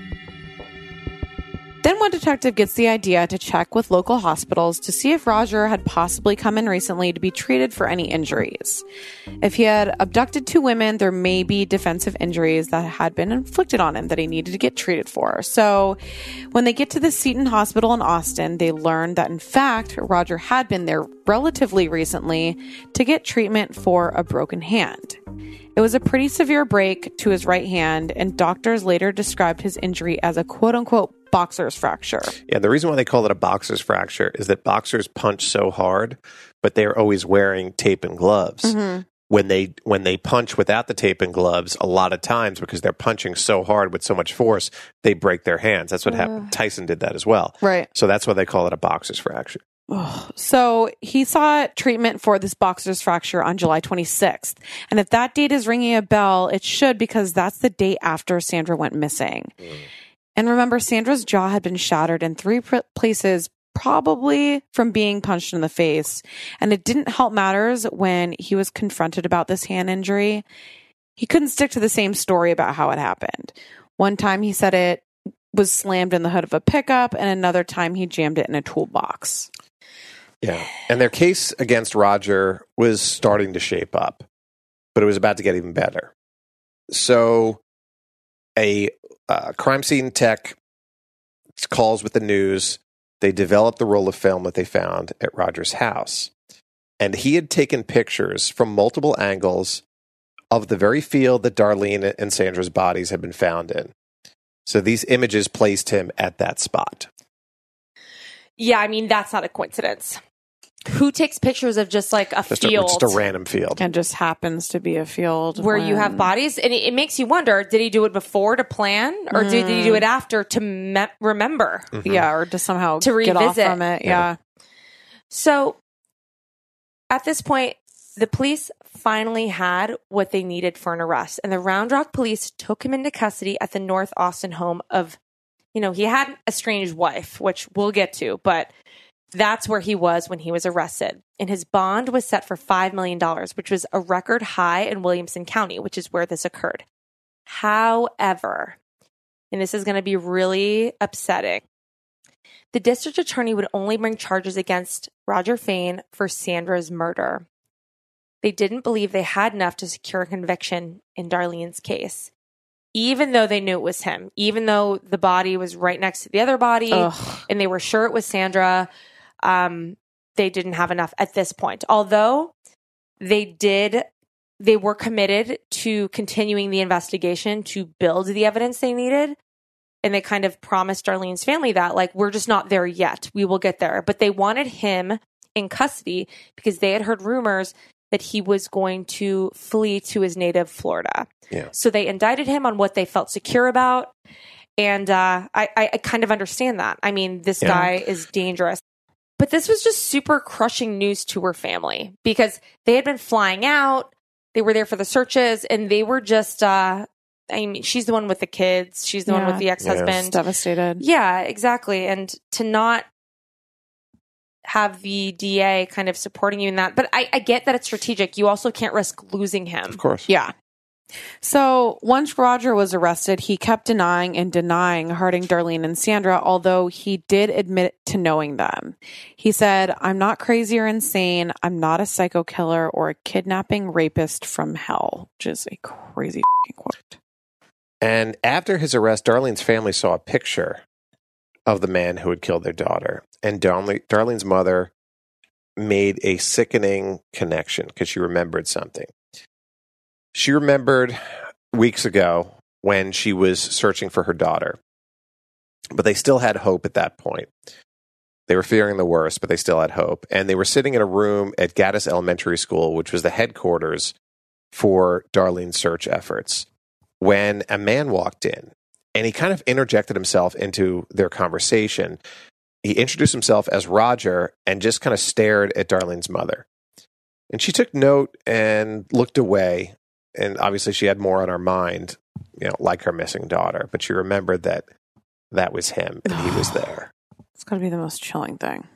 Then one detective gets the idea to check with local hospitals to see if Roger had possibly come in recently to be treated for any injuries. If he had abducted two women, there may be defensive injuries that had been inflicted on him that he needed to get treated for. So when they get to the Seton Hospital in Austin, they learn that in fact, Roger had been there relatively recently to get treatment for a broken hand. It was a pretty severe break to his right hand, and doctors later described his injury as a quote-unquote boxer's fracture. Yeah, the reason why they call it a boxer's fracture is that boxers punch so hard, but they're always wearing tape and gloves. Mm-hmm. When they when they punch without the tape and gloves, a lot of times, because they're punching so hard with so much force, they break their hands. That's what Uh. happened. Tyson did that as well. Right. So that's why they call it a boxer's fracture. Oh, so he sought treatment for this boxer's fracture on July twenty-sixth. And if that date is ringing a bell, it should, because that's the date after Sandra went missing. Mm. And remember, Sandra's jaw had been shattered in three pr- places, probably from being punched in the face. And it didn't help matters when he was confronted about this hand injury. He couldn't stick to the same story about how it happened. One time he said it was slammed in the hood of a pickup, and another time he jammed it in a toolbox. Yeah. And their case against Roger was starting to shape up, but it was about to get even better. So a uh, crime scene tech calls with the news. They developed the roll of film that they found at Roger's house. And he had taken pictures from multiple angles of the very field that Darlene and Sandra's bodies had been found in. So these images placed him at that spot. Yeah, I mean, that's not a coincidence. Who takes pictures of just like a Just field? A, just a random field. And just happens to be a field where when... you have bodies. And it, it makes you wonder, did he do it before to plan? Or mm. did he do it after to me- remember? Mm-hmm. Yeah, or to somehow to get revisit. off from it. Yeah. yeah. So at this point, the police finally had what they needed for an arrest. And the Round Rock police took him into custody at the North Austin home of, you know, he had an estranged wife, which we'll get to, but that's where he was when he was arrested. And his bond was set for five million dollars, which was a record high in Williamson County, which is where this occurred. However, and this is going to be really upsetting, the district attorney would only bring charges against Roger Fane for Sandra's murder. They didn't believe they had enough to secure a conviction in Darlene's case, even though they knew it was him, even though the body was right next to the other body. Ugh. And they were sure it was Sandra. Um, they didn't have enough at this point, although they did, they were committed to continuing the investigation to build the evidence they needed. And they kind of promised Darlene's family that, like, we're just not there yet. We will get there. But they wanted him in custody because they had heard rumors that he was going to flee to his native Florida. Yeah. So they indicted him on what they felt secure about. And uh, I, I kind of understand that. I mean, this yeah. guy is dangerous. But this was just super crushing news to her family because they had been flying out. They were there for the searches, and they were just, uh, I mean, she's the one with the kids. She's the yeah. one with the ex-husband. Yeah. Devastated. Yeah, exactly. And to not have the D A kind of supporting you in that. But I, I get that it's strategic. You also can't risk losing him. Of course. Yeah. So once Roger was arrested, he kept denying and denying hurting Darlene and Sandra, although he did admit to knowing them. He said, "I'm not crazy or insane. I'm not a psycho killer or a kidnapping rapist from hell," which is a crazy quote. And after his arrest, Darlene's family saw a picture of the man who had killed their daughter. And Darlene, Darlene's mother made a sickening connection because she remembered something. She remembered weeks ago when she was searching for her daughter. But they still had hope at that point. They were fearing the worst, but they still had hope. And they were sitting in a room at Gaddis Elementary School, which was the headquarters for Darlene's search efforts, when a man walked in. And he kind of interjected himself into their conversation. He introduced himself as Roger and just kind of stared at Darlene's mother. And she took note and looked away. And obviously she had more on her mind, you know, like her missing daughter. But she remembered that that was him and he was there. It's got to be the most chilling thing.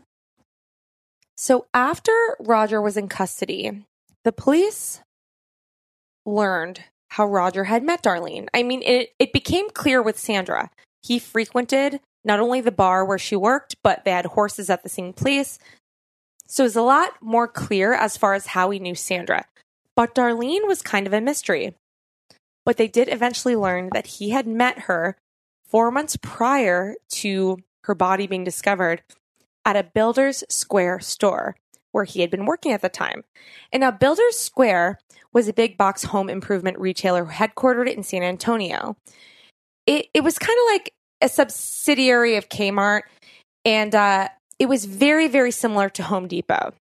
So after Roger was in custody, the police learned how Roger had met Darlene. I mean, it, it became clear with Sandra. He frequented not only the bar where she worked, but they had horses at the same place. So it was a lot more clear as far as how he knew Sandra. But Darlene was kind of a mystery. But they did eventually learn that he had met her four months prior to her body being discovered at a Builders Square store where he had been working at the time. And now Builders Square was a big box home improvement retailer headquartered in San Antonio. It it was kind of like a subsidiary of Kmart, and uh, it was very, very similar to Home Depot.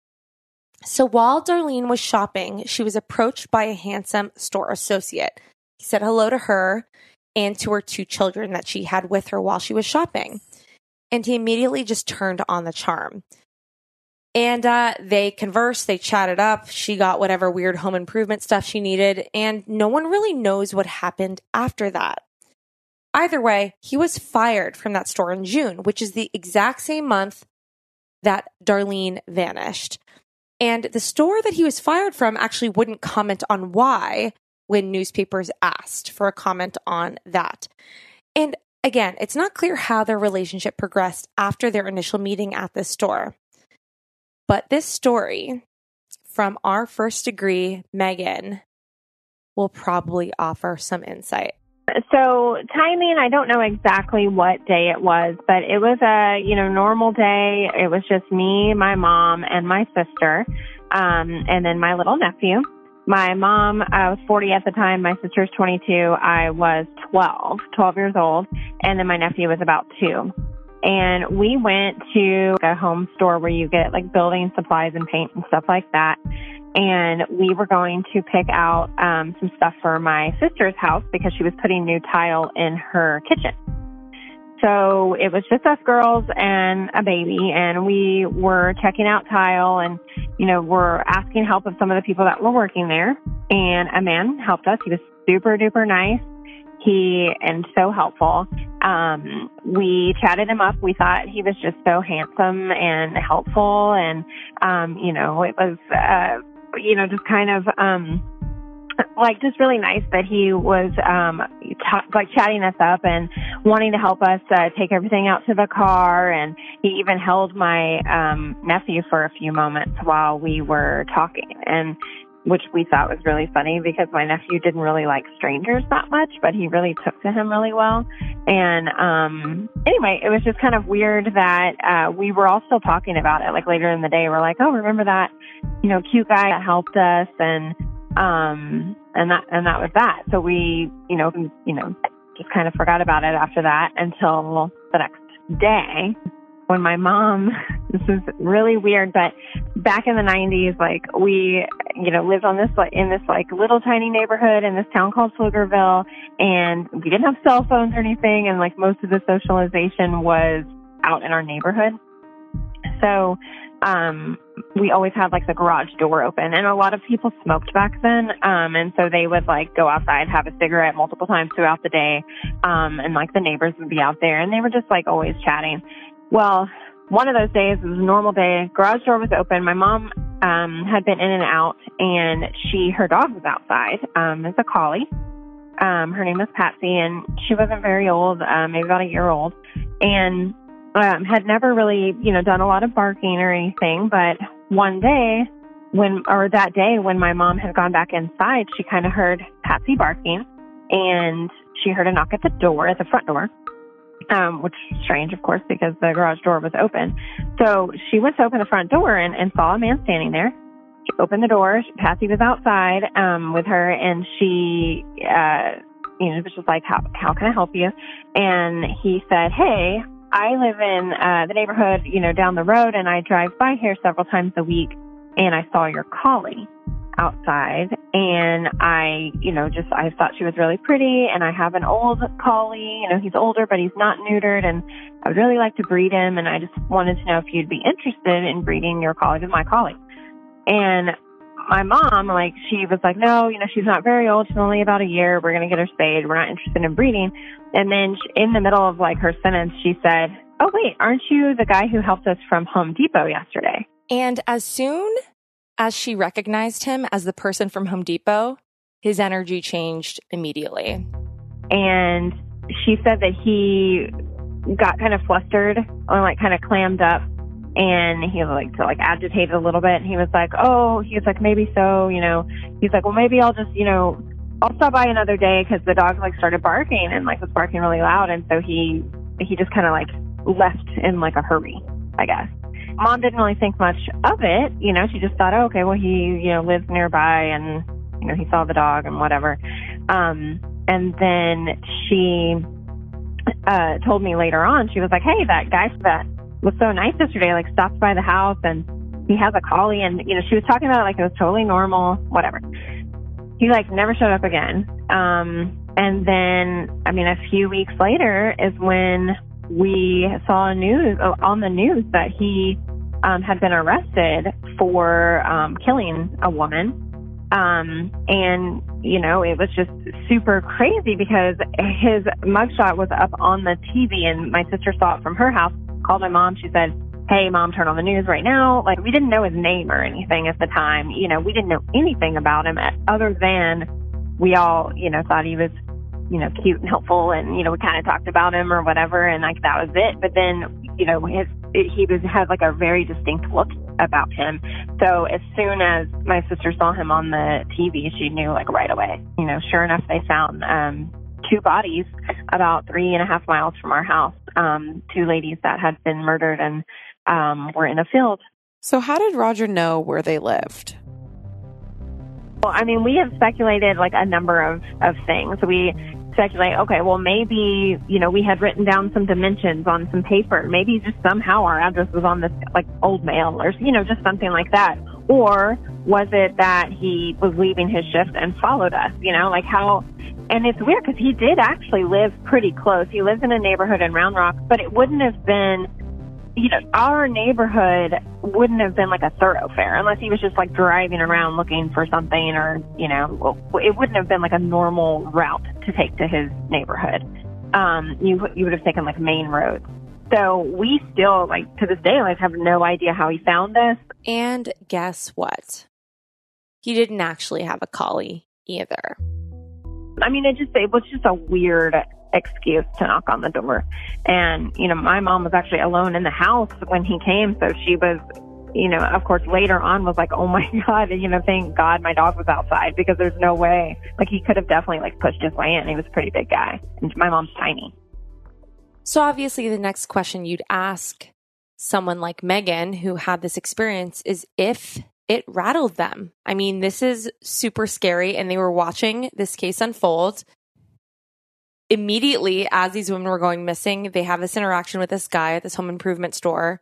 So while Darlene was shopping, she was approached by a handsome store associate. He said hello to her and to her two children that she had with her while she was shopping. And he immediately just turned on the charm. And uh, they conversed, they chatted up. She got whatever weird home improvement stuff she needed. And no one really knows what happened after that. Either way, he was fired from that store in June, which is the exact same month that Darlene vanished. And the store that he was fired from actually wouldn't comment on why when newspapers asked for a comment on that. And again, it's not clear how their relationship progressed after their initial meeting at this store. But this story from our first degree, Megan, will probably offer some insight. So timing, I don't know exactly what day it was, but it was a, you know, normal day. It was just me, my mom, and my sister, um, and then my little nephew. My mom uh, was forty at the time. My sister's twenty-two. I was twelve, twelve years old. And then my nephew was about two. And we went to a home store where you get like building supplies and paint and stuff like that. And we were going to pick out um, some stuff for my sister's house because she was putting new tile in her kitchen. So it was just us girls and a baby, and we were checking out tile and, you know, we're asking help of some of the people that were working there. And a man helped us. He was super duper nice. He, and so helpful. Um, we chatted him up. We thought he was just so handsome and helpful. And, um, you know, it was, uh, you know, just kind of, um, like just really nice that he was, um, t- like chatting us up and wanting to help us, uh, take everything out to the car. And he even held my, um, nephew for a few moments while we were talking, and which we thought was really funny because my nephew didn't really like strangers that much, but he really took to him really well. And um anyway, it was just kind of weird that uh we were all still talking about it. Like later in the day, we're like, oh, remember that, you know, cute guy that helped us, and um and that and that was that. So we, you know, you know, just kind of forgot about it after that until the next day. When my mom, this is really weird, but back in the nineties, like we, you know, lived on this, like in this like little tiny neighborhood in this town called Pflugerville, and we didn't have cell phones or anything, and like most of the socialization was out in our neighborhood. So, um, we always had like the garage door open, and a lot of people smoked back then. Um, and so they would like go outside, have a cigarette multiple times throughout the day. Um, and like the neighbors would be out there, and they were just like always chatting. Well, one of those days, it was a normal day, garage door was open. My mom um, had been in and out, and she, her dog was outside. Um, it's a collie. Um, her name was Patsy, and she wasn't very old, um, maybe about a year old, and um, had never really, you know, done a lot of barking or anything. But one day, when or that day when my mom had gone back inside, she kind of heard Patsy barking, and she heard a knock at the door, at the front door. um, which is strange, of course, because the garage door was open. So she went to open the front door and, and saw a man standing there. She opened the door. Patsy was outside um, with her, and she, uh, you know, was just like, how, how can I help you? And he said, hey, I live in uh, the neighborhood, you know, down the road, and I drive by here several times a week, and I saw your collie outside, and I, you know, just, I thought she was really pretty, and I have an old collie, you know, he's older, but he's not neutered, and I would really like to breed him, and I just wanted to know if you'd be interested in breeding your collie with my collie. And my mom, like, she was like, no, you know, she's not very old. She's only about a year. We're going to get her spayed. We're not interested in breeding. And then she, in the middle of, like, her sentence, she said, oh, wait, aren't you the guy who helped us from Home Depot yesterday? And as soon as she recognized him as the person from Home Depot, his energy changed immediately. And she said that he got kind of flustered or, like, kind of clammed up. And he was like, to like agitated a little bit. And he was like, oh, he was like, maybe so, you know, he's like, well, maybe I'll just, you know, I'll stop by another day, because the dog like started barking and like was barking really loud. And so he, he just kind of like left in like a hurry, I guess. Mom didn't really think much of it. You know, she just thought, oh, okay, well, he, you know, lives nearby, and, you know, he saw the dog and whatever. Um, and then she, uh, told me later on, she was like, hey, that guy that was so nice yesterday, like stopped by the house, and he has a collie, and, you know, she was talking about it like it was totally normal, whatever. He like never showed up again. Um, and then, I mean, a few weeks later is when we saw news on the news that he um, had been arrested for um, killing a woman. Um, and, you know, it was just super crazy because his mugshot was up on the T V, and my sister saw it from her house. Called my mom. She said, hey, Mom, turn on the news right now. Like, we didn't know his name or anything at the time. You know, we didn't know anything about him other than we all, you know, thought he was, you know, cute and helpful, and, you know, we kind of talked about him or whatever, and like that was it. But then, you know, his he was had like a very distinct look about him. So as soon as my sister saw him on the T V, she knew like right away. You know, sure enough, they found um two bodies about three and a half miles from our house. Um, two ladies that had been murdered and um, were in a field. So how did Roger know where they lived? Well, I mean, we have speculated like a number of, of things. We speculate, okay, well, maybe, you know, we had written down some dimensions on some paper. Maybe just somehow our address was on this like old mail, or, you know, just something like that. Or was it that he was leaving his shift and followed us, you know, like how... And it's weird because he did actually live pretty close. He lives in a neighborhood in Round Rock, but it wouldn't have been, you know, our neighborhood wouldn't have been like a thoroughfare unless he was just like driving around looking for something, or, you know, it wouldn't have been like a normal route to take to his neighborhood. Um, you, you would have taken like main roads. So we still, like, to this day, like, have no idea how he found us. And guess what? He didn't actually have a collie either. I mean, it just it was just a weird excuse to knock on the door. And, you know, my mom was actually alone in the house when he came. So she was, you know, of course, later on was like, oh, my God, you know, thank God my dog was outside, because there's no way. Like, he could have definitely, like, pushed his way in. He was a pretty big guy. And my mom's tiny. So obviously the next question you'd ask someone like Megan, who had this experience, is if it rattled them. I mean, this is super scary, and they were watching this case unfold. Immediately, as these women were going missing, they have this interaction with this guy at this home improvement store.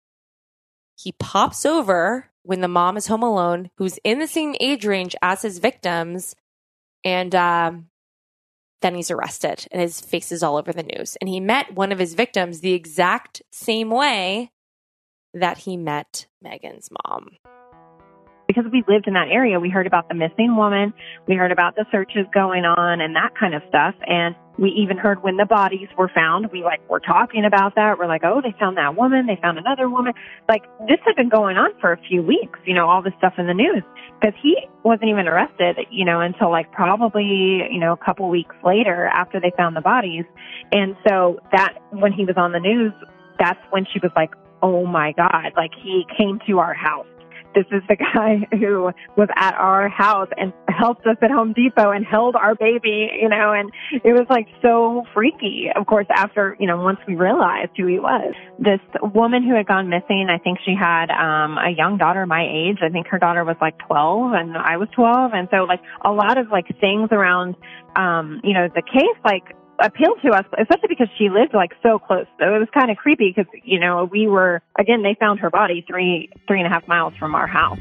He pops over when the mom is home alone, who's in the same age range as his victims, and um, then he's arrested, and his face is all over the news. And he met one of his victims the exact same way that he met Megan's mom. Because we lived in that area, we heard about the missing woman, we heard about the searches going on and that kind of stuff. And we even heard when the bodies were found. We like were talking about that. We're like, oh, they found that woman, they found another woman. Like, this had been going on for a few weeks, you know, all this stuff in the news. Because he wasn't even arrested, you know, until like probably, you know, a couple weeks later after they found the bodies. And so that, when he was on the news, that's when she was like, oh my God, like, he came to our house. this is the guy who was at our house and helped us at Home Depot and held our baby, you know, and it was like so freaky. Of course, after, you know, once we realized who he was. This woman who had gone missing, I think she had um, a young daughter my age. I think her daughter was like twelve and I was twelve. And so like a lot of like things around, um, you know, the case, like, appealed to us, especially because she lived like so close. So it was kind of creepy because, you know, we were, again, they found her body three, three and a half miles from our house.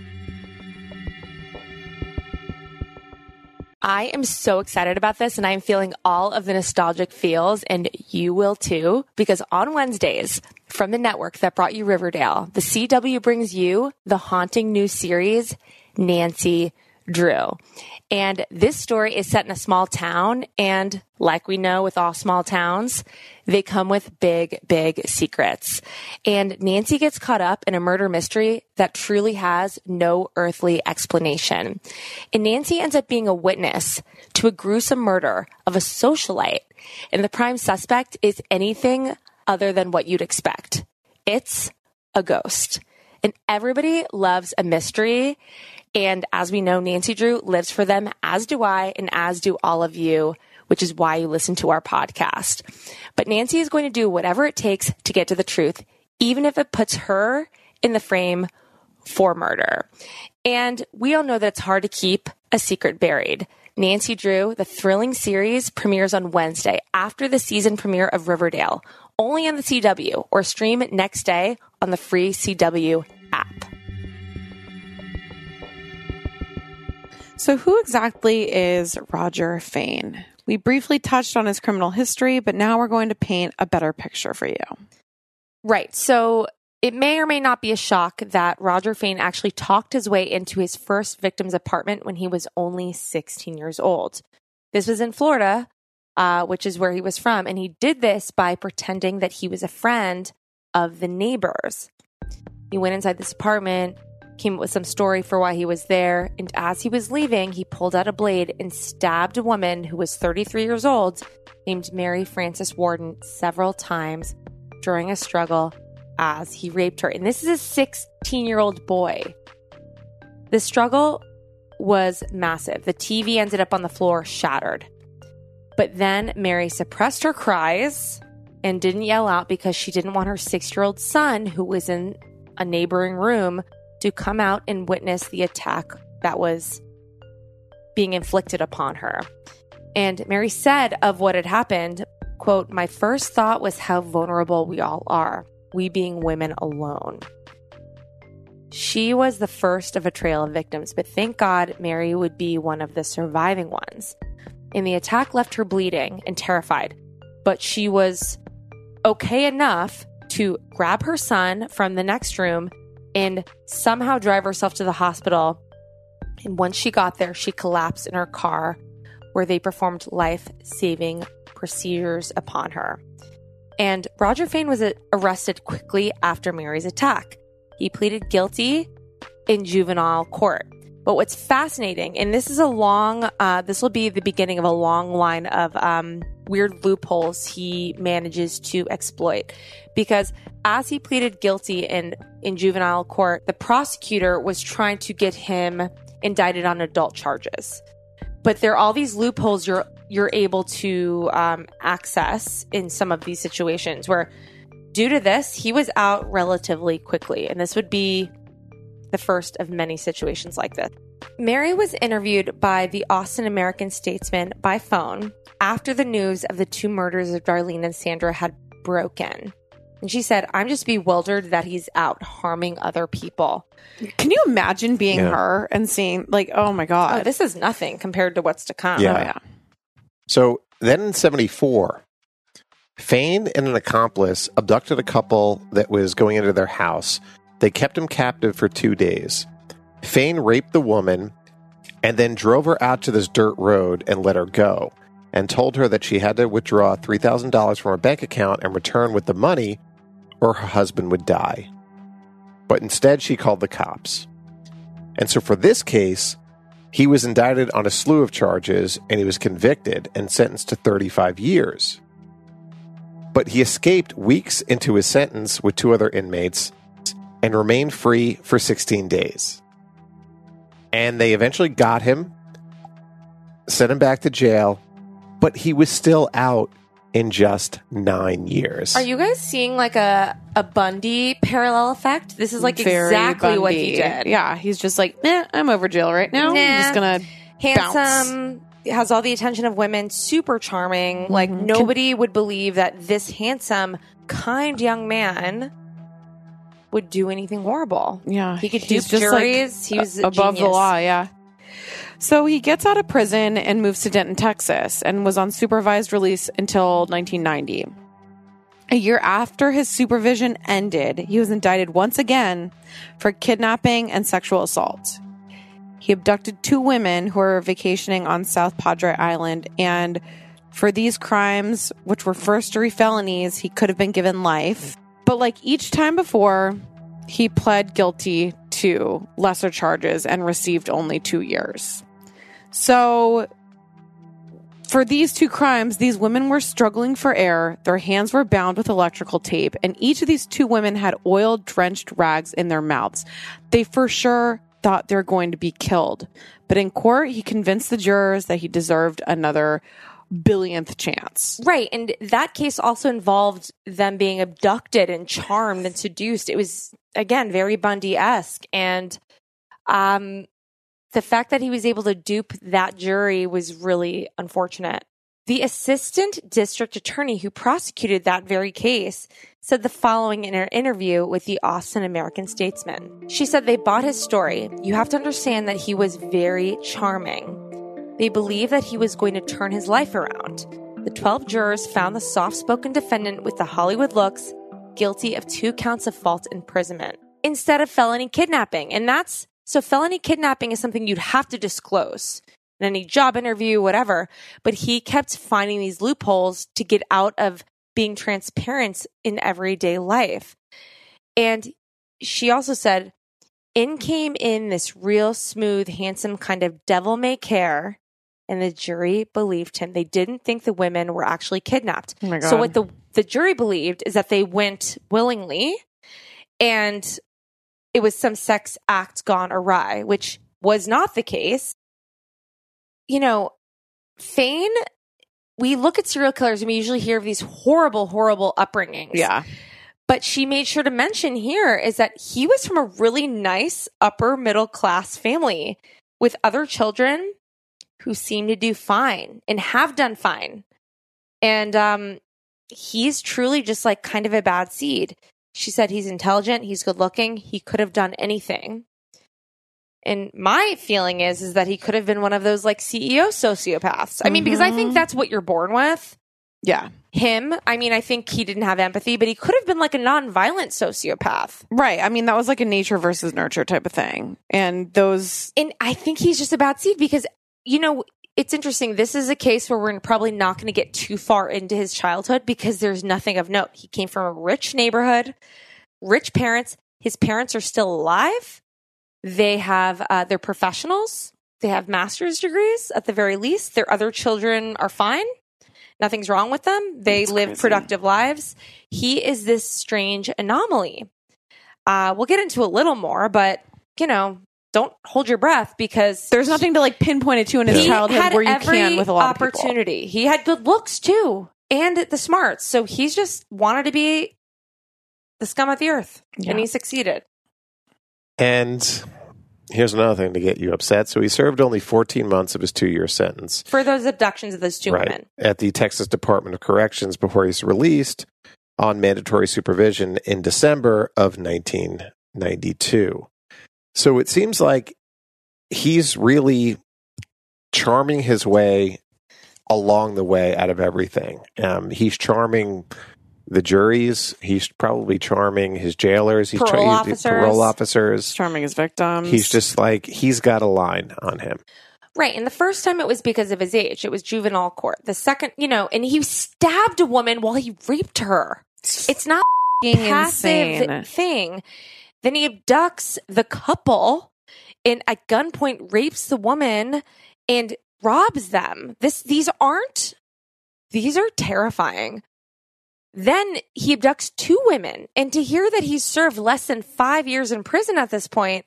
I am so excited about this, and I'm feeling all of the nostalgic feels, and you will too, because on Wednesdays, from the network that brought you Riverdale, the C W brings you the haunting new series, Nancy Drew. And this story is set in a small town, and like we know with all small towns, they come with big, big secrets. And Nancy gets caught up in a murder mystery that truly has no earthly explanation. And Nancy ends up being a witness to a gruesome murder of a socialite. And the prime suspect is anything other than what you'd expect. It's a ghost. And everybody loves a mystery. And as we know, Nancy Drew lives for them, as do I, and as do all of you, which is why you listen to our podcast. But Nancy is going to do whatever it takes to get to the truth, even if it puts her in the frame for murder. And we all know that it's hard to keep a secret buried. Nancy Drew, the thrilling series, premieres on Wednesday after the season premiere of Riverdale, only on the C W, or stream it next day on the free C W app. So who exactly is Roger Fane? We briefly touched on his criminal history, but now we're going to paint a better picture for you. Right. So it may or may not be a shock that Roger Fane actually talked his way into his first victim's apartment when he was only sixteen years old. This was in Florida, uh, which is where he was from, and he did this by pretending that he was a friend of the neighbors. He went inside this apartment, came up with some story for why he was there, and as he was leaving, he pulled out a blade and stabbed a woman who was thirty-three years old, named Mary Frances Warden, several times during a struggle as he raped her. And this is a sixteen-year-old boy. The struggle was massive. The T V ended up on the floor, shattered. But then Mary suppressed her cries and didn't yell out because she didn't want her six-year-old son, who was in a neighboring room, to come out and witness the attack that was being inflicted upon her. And Mary said of what had happened, quote, "My first thought was how vulnerable we all are, we being women alone." She was the first of a trail of victims, but thank God Mary would be one of the surviving ones. And the attack left her bleeding and terrified, but she was okay enough to grab her son from the next room and somehow drive herself to the hospital. And once she got there, she collapsed in her car, where they performed life-saving procedures upon her. And Roger Fane was arrested quickly after Mary's attack. He pleaded guilty in juvenile court. But what's fascinating, and this is a long, uh, this will be the beginning of a long line of um, weird loopholes he manages to exploit. Because as he pleaded guilty in, in juvenile court, the prosecutor was trying to get him indicted on adult charges. But there are all these loopholes you're you're able to um, access in some of these situations where, due to this, he was out relatively quickly. And this would be the first of many situations like this. Mary was interviewed by the Austin American-Statesman by phone after the news of the two murders of Darlene and Sandra had broken. And she said, "I'm just bewildered that he's out harming other people." Can you imagine being Yeah. her and seeing, like, oh my God. Oh, this is nothing compared to what's to come. Yeah. Oh, yeah. So then in seventy-four, Fane and an accomplice abducted a couple that was going into their house. They kept him captive for two days. Fane raped the woman and then drove her out to this dirt road and let her go, and told her that she had to withdraw three thousand dollars from her bank account and return with the money, or her husband would die. But instead, she called the cops. And so for this case, he was indicted on a slew of charges, and he was convicted and sentenced to thirty-five years. But he escaped weeks into his sentence with two other inmates and remained free for sixteen days. And they eventually got him, sent him back to jail, but he was still out in just nine years. Are you guys seeing like a, a Bundy parallel effect? This is like Very exactly what Bundy. he did. Yeah, he's just like, nah, I'm over jail right now. Nah. I'm just going to Handsome, has all the attention of women, super charming. Mm-hmm. Like nobody would believe that this handsome, kind young man would do anything horrible. Yeah. He could he's dupe just, juries. like, he was a above the genius. law, yeah. So he gets out of prison and moves to Denton, Texas, and was on supervised release until nineteen ninety. A year after his supervision ended, he was indicted once again for kidnapping and sexual assault. He abducted two women who were vacationing on South Padre Island, and for these crimes, which were first-degree felonies, he could have been given life. But like each time before, he pled guilty to lesser charges and received only two years. So, for these two crimes, these women were struggling for air, their hands were bound with electrical tape, and each of these two women had oil-drenched rags in their mouths. They for sure thought they were going to be killed. But in court, he convinced the jurors that he deserved another billionth chance. Right. And that case also involved them being abducted and charmed and seduced. It was, again, very Bundy-esque. And um, the fact that he was able to dupe that jury was really unfortunate. The assistant district attorney who prosecuted that very case said the following in her interview with the Austin American-Statesman. She said they bought his story. You have to understand that he was very charming. They believed that he was going to turn his life around. The twelve jurors found the soft-spoken defendant with the Hollywood looks guilty of two counts of false imprisonment instead of felony kidnapping. And that's, so felony kidnapping is something you'd have to disclose in any job interview, whatever. But he kept finding these loopholes to get out of being transparent in everyday life. And she also said, in came in this real smooth, handsome kind of devil-may-care, and the jury believed him. They didn't think the women were actually kidnapped. Oh my God. So what the, the jury believed is that they went willingly, and it was some sex act gone awry, which was not the case. You know, Fain, we look at serial killers and we usually hear of these horrible, horrible upbringings. Yeah. But she made sure to mention here is that he was from a really nice upper middle class family with other children who seem to do fine and have done fine. And um, he's truly just like kind of a bad seed. She said he's intelligent, he's good looking, he could have done anything. And my feeling is, is that he could have been one of those like C E O sociopaths. I mean, because I think that's what you're born with. Yeah. Him, I mean, I think he didn't have empathy, but he could have been like a nonviolent sociopath. Right. I mean, that was like a nature versus nurture type of thing. And those... And I think he's just a bad seed because, you know, it's interesting. This is a case where we're probably not going to get too far into his childhood because there's nothing of note. He came from a rich neighborhood, rich parents. His parents are still alive. They have, uh, they're professionals. They have master's degrees at the very least. Their other children are fine. Nothing's wrong with them. They That's live crazy. productive lives. He is this strange anomaly. Uh, we'll get into a little more, but, you know, don't hold your breath because there's nothing to like pinpoint it to in his he childhood had where you every can with a lot opportunity. of people. He had good looks too and the smarts. So he's just wanted to be the scum of the earth Yeah. and he succeeded. And here's another thing to get you upset. So he served only fourteen months of his two-year sentence. For those abductions of those two right, women. at the Texas Department of Corrections before he's released on mandatory supervision in December of nineteen ninety-two. So it seems like he's really charming his way along the way out of everything. Um, he's charming the juries. He's probably charming his jailers. He's Parole he's- officers. Parole officers. Charming his victims. He's just like, he's got a line on him. Right. And the first time it was because of his age. It was juvenile court. The second, you know, and he stabbed a woman while he raped her. It's not a passive insane. thing. Then he abducts the couple and at gunpoint rapes the woman and robs them. This, these aren't, these are terrifying. Then he abducts two women. And to hear that he's served less than five years in prison at this point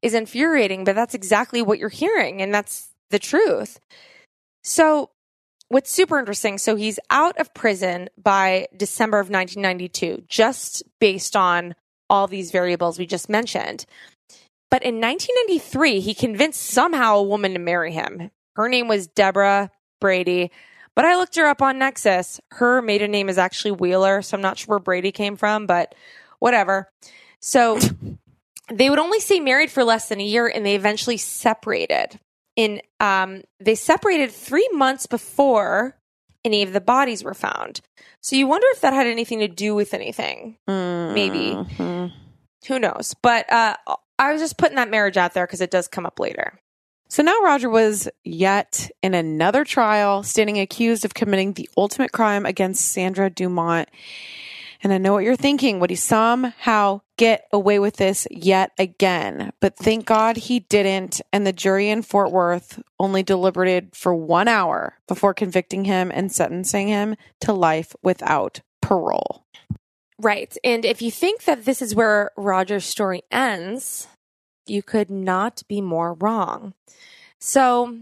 is infuriating, but that's exactly what you're hearing, and that's the truth. So what's super interesting, so he's out of prison by December of nineteen ninety-two, just based on all these variables we just mentioned. But in nineteen ninety-three, he convinced somehow a woman to marry him. Her name was Deborah Brady, but I looked her up on Nexus. Her maiden name is actually Wheeler, so I'm not sure where Brady came from, but whatever. So they would only stay married for less than a year, and they eventually separated. In um, they separated three months before any of the bodies were found. So you wonder if that had anything to do with anything. Mm-hmm. Maybe. Who knows? But uh, I was just putting that marriage out there because it does come up later. So now Roger was yet in another trial, standing accused of committing the ultimate crime against Sandra Dumont. And I know what you're thinking. Would he somehow get away with this yet again? But thank God he didn't. And the jury in Fort Worth only deliberated for one hour before convicting him and sentencing him to life without parole. Right. And if you think that this is where Roger's story ends, you could not be more wrong. So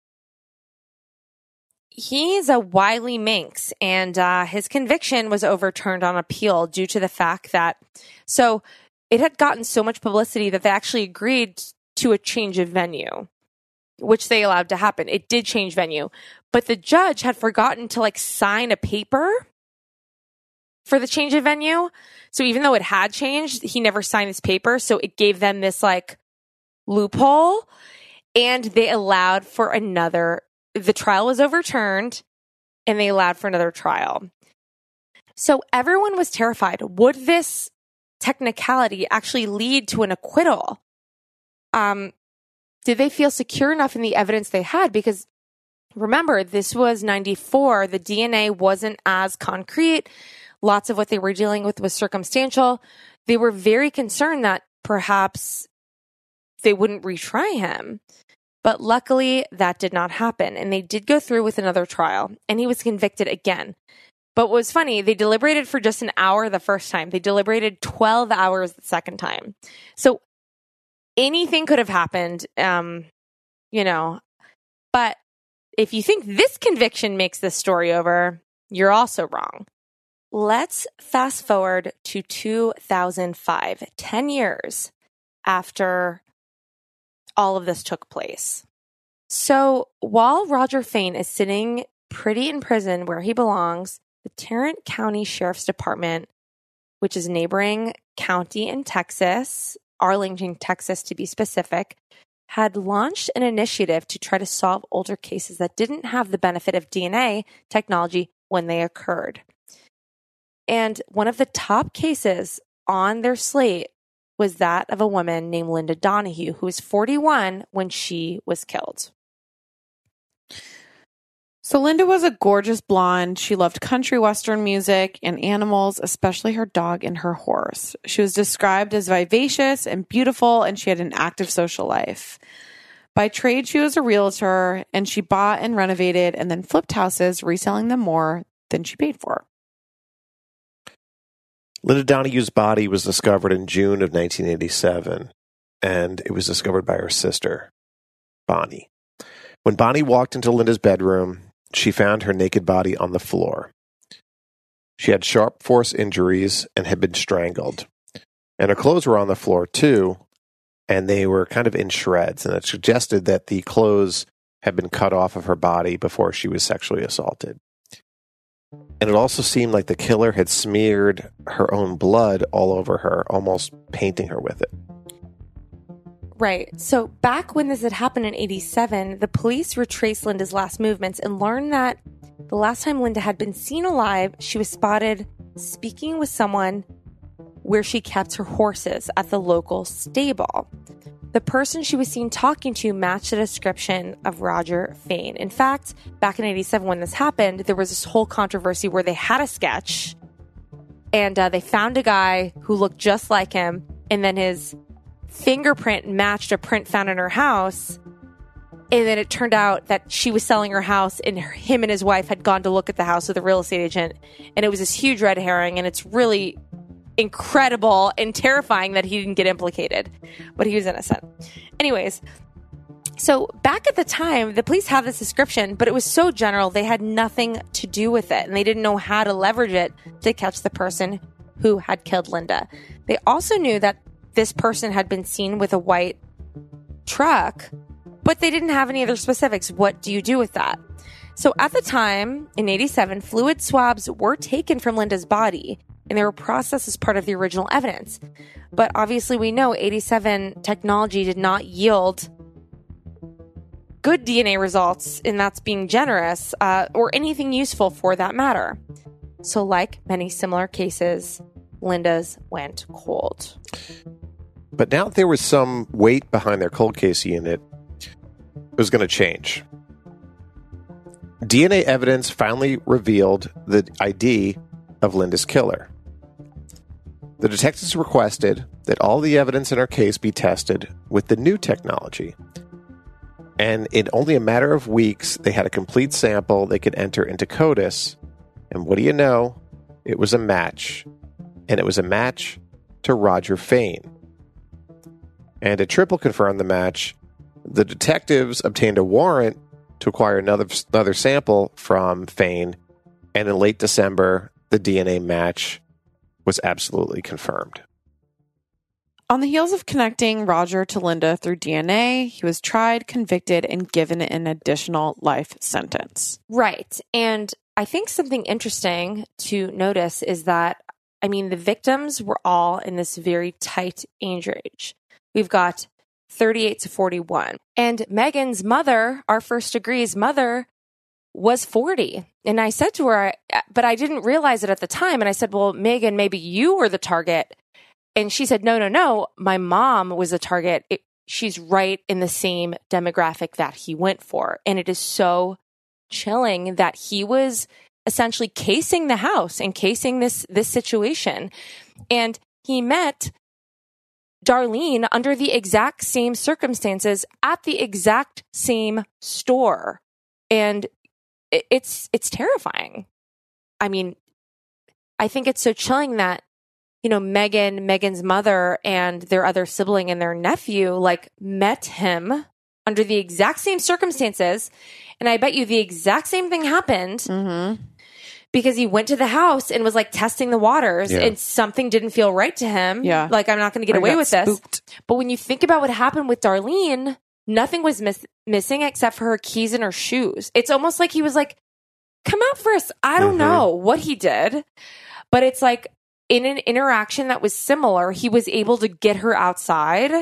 he's a wily minx, and uh, his conviction was overturned on appeal due to the fact that, so it had gotten so much publicity that they actually agreed to a change of venue, which they allowed to happen. It did change venue, but the judge had forgotten to like sign a paper for the change of venue. So even though it had changed, he never signed his paper. So it gave them this like loophole, and they allowed for another. The trial was overturned, and they allowed for another trial. So everyone was terrified. Would this technicality actually lead to an acquittal? Um, did they feel secure enough in the evidence they had? Because remember, this was ninety-four. The D N A wasn't as concrete. Lots of what they were dealing with was circumstantial. They were very concerned that perhaps they wouldn't retry him. But luckily, that did not happen. And they did go through with another trial, and he was convicted again. But what was funny, they deliberated for just an hour the first time. They deliberated twelve hours the second time. So anything could have happened, um, you know. But if you think this conviction makes this story over, you're also wrong. Let's fast forward to two thousand five, ten years after all of this took place. So while Roger Fane is sitting pretty in prison where he belongs, the Tarrant County Sheriff's Department, which is a neighboring county in Texas, Arlington, Texas to be specific, had launched an initiative to try to solve older cases that didn't have the benefit of D N A technology when they occurred. And one of the top cases on their slate was that of a woman named Linda Donahue, who was forty-one when she was killed. So Linda was a gorgeous blonde. She loved country western music and animals, especially her dog and her horse. She was described as vivacious and beautiful, and she had an active social life. By trade, she was a realtor, and she bought and renovated and then flipped houses, reselling them more than she paid for. Linda Donahue's body was discovered in June of nineteen eighty-seven, and it was discovered by her sister, Bonnie. When Bonnie walked into Linda's bedroom, she found her naked body on the floor. She had sharp force injuries and had been strangled. And her clothes were on the floor, too, and they were kind of in shreds, and it suggested that the clothes had been cut off of her body before she was sexually assaulted. And it also seemed like the killer had smeared her own blood all over her, almost painting her with it. Right. So back when this had happened in eighty-seven, the police retraced Linda's last movements and learned that the last time Linda had been seen alive, she was spotted speaking with someone where she kept her horses at the local stable. The person she was seen talking to matched the description of Roger Fane. In fact, back in eighty-seven when this happened, there was this whole controversy where they had a sketch and uh, they found a guy who looked just like him, and then his fingerprint matched a print found in her house. And then it turned out that she was selling her house, and him and his wife had gone to look at the house with a real estate agent. And it was this huge red herring, and it's really incredible and terrifying that he didn't get implicated, but he was innocent. Anyways, so back at the time, the police have this description, but it was so general, they had nothing to do with it, and they didn't know how to leverage it to catch the person who had killed Linda. They also knew that this person had been seen with a white truck, but they didn't have any other specifics. What do you do with that? So at the time, in eighty-seven, fluid swabs were taken from Linda's body, and they were processed as part of the original evidence. But obviously we know eighty-seven technology did not yield good D N A results, and that's being generous, uh, or anything useful for that matter. So like many similar cases, Linda's went cold. But now there was some weight behind their cold case unit. It was going to change. D N A evidence finally revealed the I D of Linda's killer. The detectives requested that all the evidence in her case be tested with the new technology. And in only a matter of weeks, they had a complete sample they could enter into CODIS. And what do you know? It was a match. And it was a match to Roger Fane. And to triple confirm the match, the detectives obtained a warrant to acquire another another sample from Fane, and in late December, the D N A match was absolutely confirmed. On the heels of connecting Roger to Linda through D N A, he was tried, convicted, and given an additional life sentence. Right. And I think something interesting to notice is that, I mean, the victims were all in this very tight age range. We've got thirty-eight to forty-one. And Megan's mother, our first degree's mother, was forty. And I said to her, but I didn't realize it at the time. And I said, well, Megan, maybe you were the target. And she said, no, no, no. My mom was the target. It, she's right in the same demographic that he went for. And it is so chilling that he was essentially casing the house and casing this, this situation. And he met Darlene under the exact same circumstances at the exact same store. And it's it's terrifying. I mean, I think it's so chilling that, you know, Megan, Megan's mother and their other sibling and their nephew, like, met him under the exact same circumstances. And I bet you the exact same thing happened. Mm-hmm. Because he went to the house and was like testing the waters, Yeah. and something didn't feel right to him. Yeah. Like, I'm not going to get I away got with spooked. this. But when you think about what happened with Darlene, nothing was miss- missing except for her keys and her shoes. It's almost like he was like, come out first. I don't Mhm. know what he did, but it's like in an interaction that was similar, he was able to get her outside.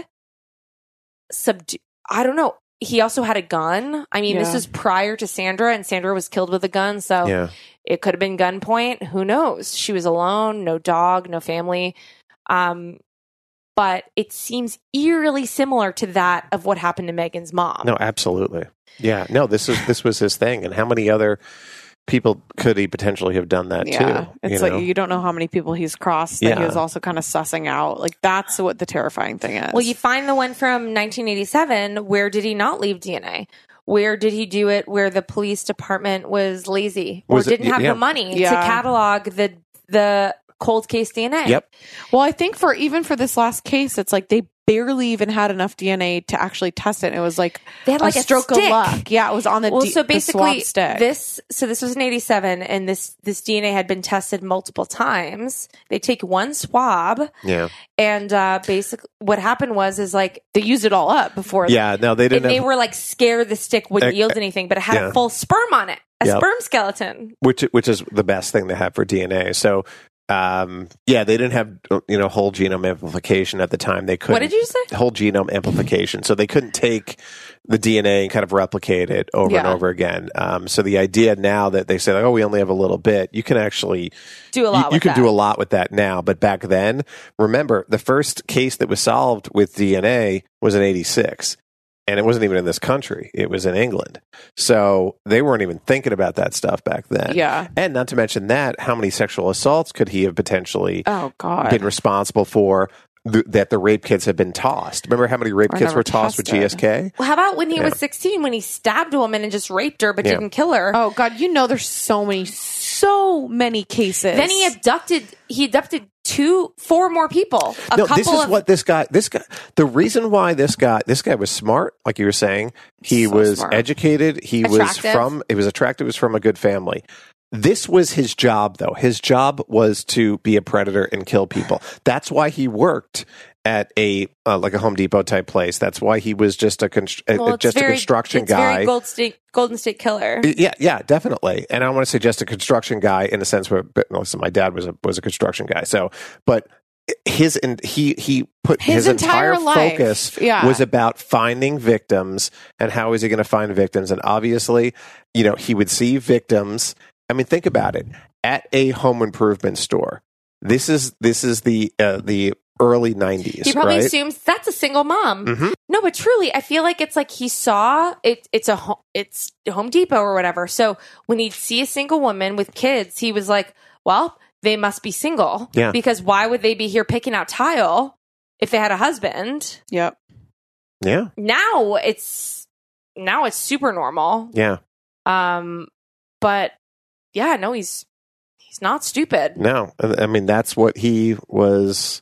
Subdu- I don't know. He also had a gun. I mean, this Yeah. is prior to Sandra, and Sandra was killed with a gun. So Yeah. it could have been gunpoint. Who knows? She was alone, no dog, no family. Um, but it seems eerily similar to that of what happened to Megan's mom. No, absolutely. Yeah. No, this is this was his thing. And how many other people could he potentially have done that Yeah. too? It's you like know? you don't know how many people he's crossed that Yeah. he was also kind of sussing out. Like, that's what the terrifying thing is. Well, you find the one from nineteen eighty-seven. Where did he not leave D N A? Where did he do it where the police department was lazy or Was it- didn't have yeah. the money to Yeah. catalog the the cold case D N A? Yep. Well, I think for even for this last case, it's like they barely even had enough D N A to actually test it. It was like, They had like a a stroke stick. of luck. Yeah, it was on the, well, D- so the basically swab stick. this, so this was in eighty-seven, and this, this D N A had been tested multiple times. They take one swab, Yeah. and, uh, basically what happened was, is like, they used it all up before. Yeah. No, they and didn't they have, were like scared the stick wouldn't Uh, yield anything, but it had yeah. a full sperm on it, a Yep. sperm skeleton. which which is the best thing they have for D N A. So um, yeah, they didn't have you know whole genome amplification at the time. They couldn't. What did you say? Whole genome amplification. So they couldn't take the D N A and kind of replicate it over and Yeah. over again. Um, so the idea now that they say, like, oh, we only have a little bit, you can actually Do a lot You, you with can that. do a lot with that now. But back then, remember, the first case that was solved with D N A was in eighty-six. And it wasn't even in this country. It was in England. So they weren't even thinking about that stuff back then. Yeah. And not to mention that, how many sexual assaults could he have potentially Oh, God. been responsible for th- that the rape kits have been tossed? Remember how many rape Or kits never were tossed with tested. G S K? Well, how about when he Yeah. was sixteen, when he stabbed a woman and just raped her but Yeah. didn't kill her? Oh, God, you know there's so many, so many cases. Then he abducted, he abducted two, four more people. A no, couple this is of, what this guy, this guy, the reason why this guy, this guy was smart, like you were saying, he So was smart. educated, he Attractive. was from, he was attractive, he was from a good family. This was his job, though. His job was to be a predator and kill people. That's why he worked at a uh, like a Home Depot type place. That's why he was just a const- well, uh, just very, a construction it's guy. Very Gold State, Golden State Killer. Yeah, yeah, definitely. And I don't want to say just a construction guy in the sense where, but listen, my dad was a was a construction guy. So, but his and he he put his, His entire, entire life, focus yeah. was about finding victims and how is he going to find victims. And obviously, you know, he would see victims. I mean, think about it. At a home improvement store, this is this is the uh, the early nineties. He probably right? assumes that's a single mom. Mhm. No, but truly, I feel like it's like he saw it. It's a ho- it's Home Depot or whatever. So when he'd see a single woman with kids, he was like, "Well, they must be single, Yeah. Because why would they be here picking out tile if they had a husband?" Yep. Yeah, Now it's now it's super normal. yeah. Um, but yeah, no, he's he's not stupid. No, I mean that's what he was.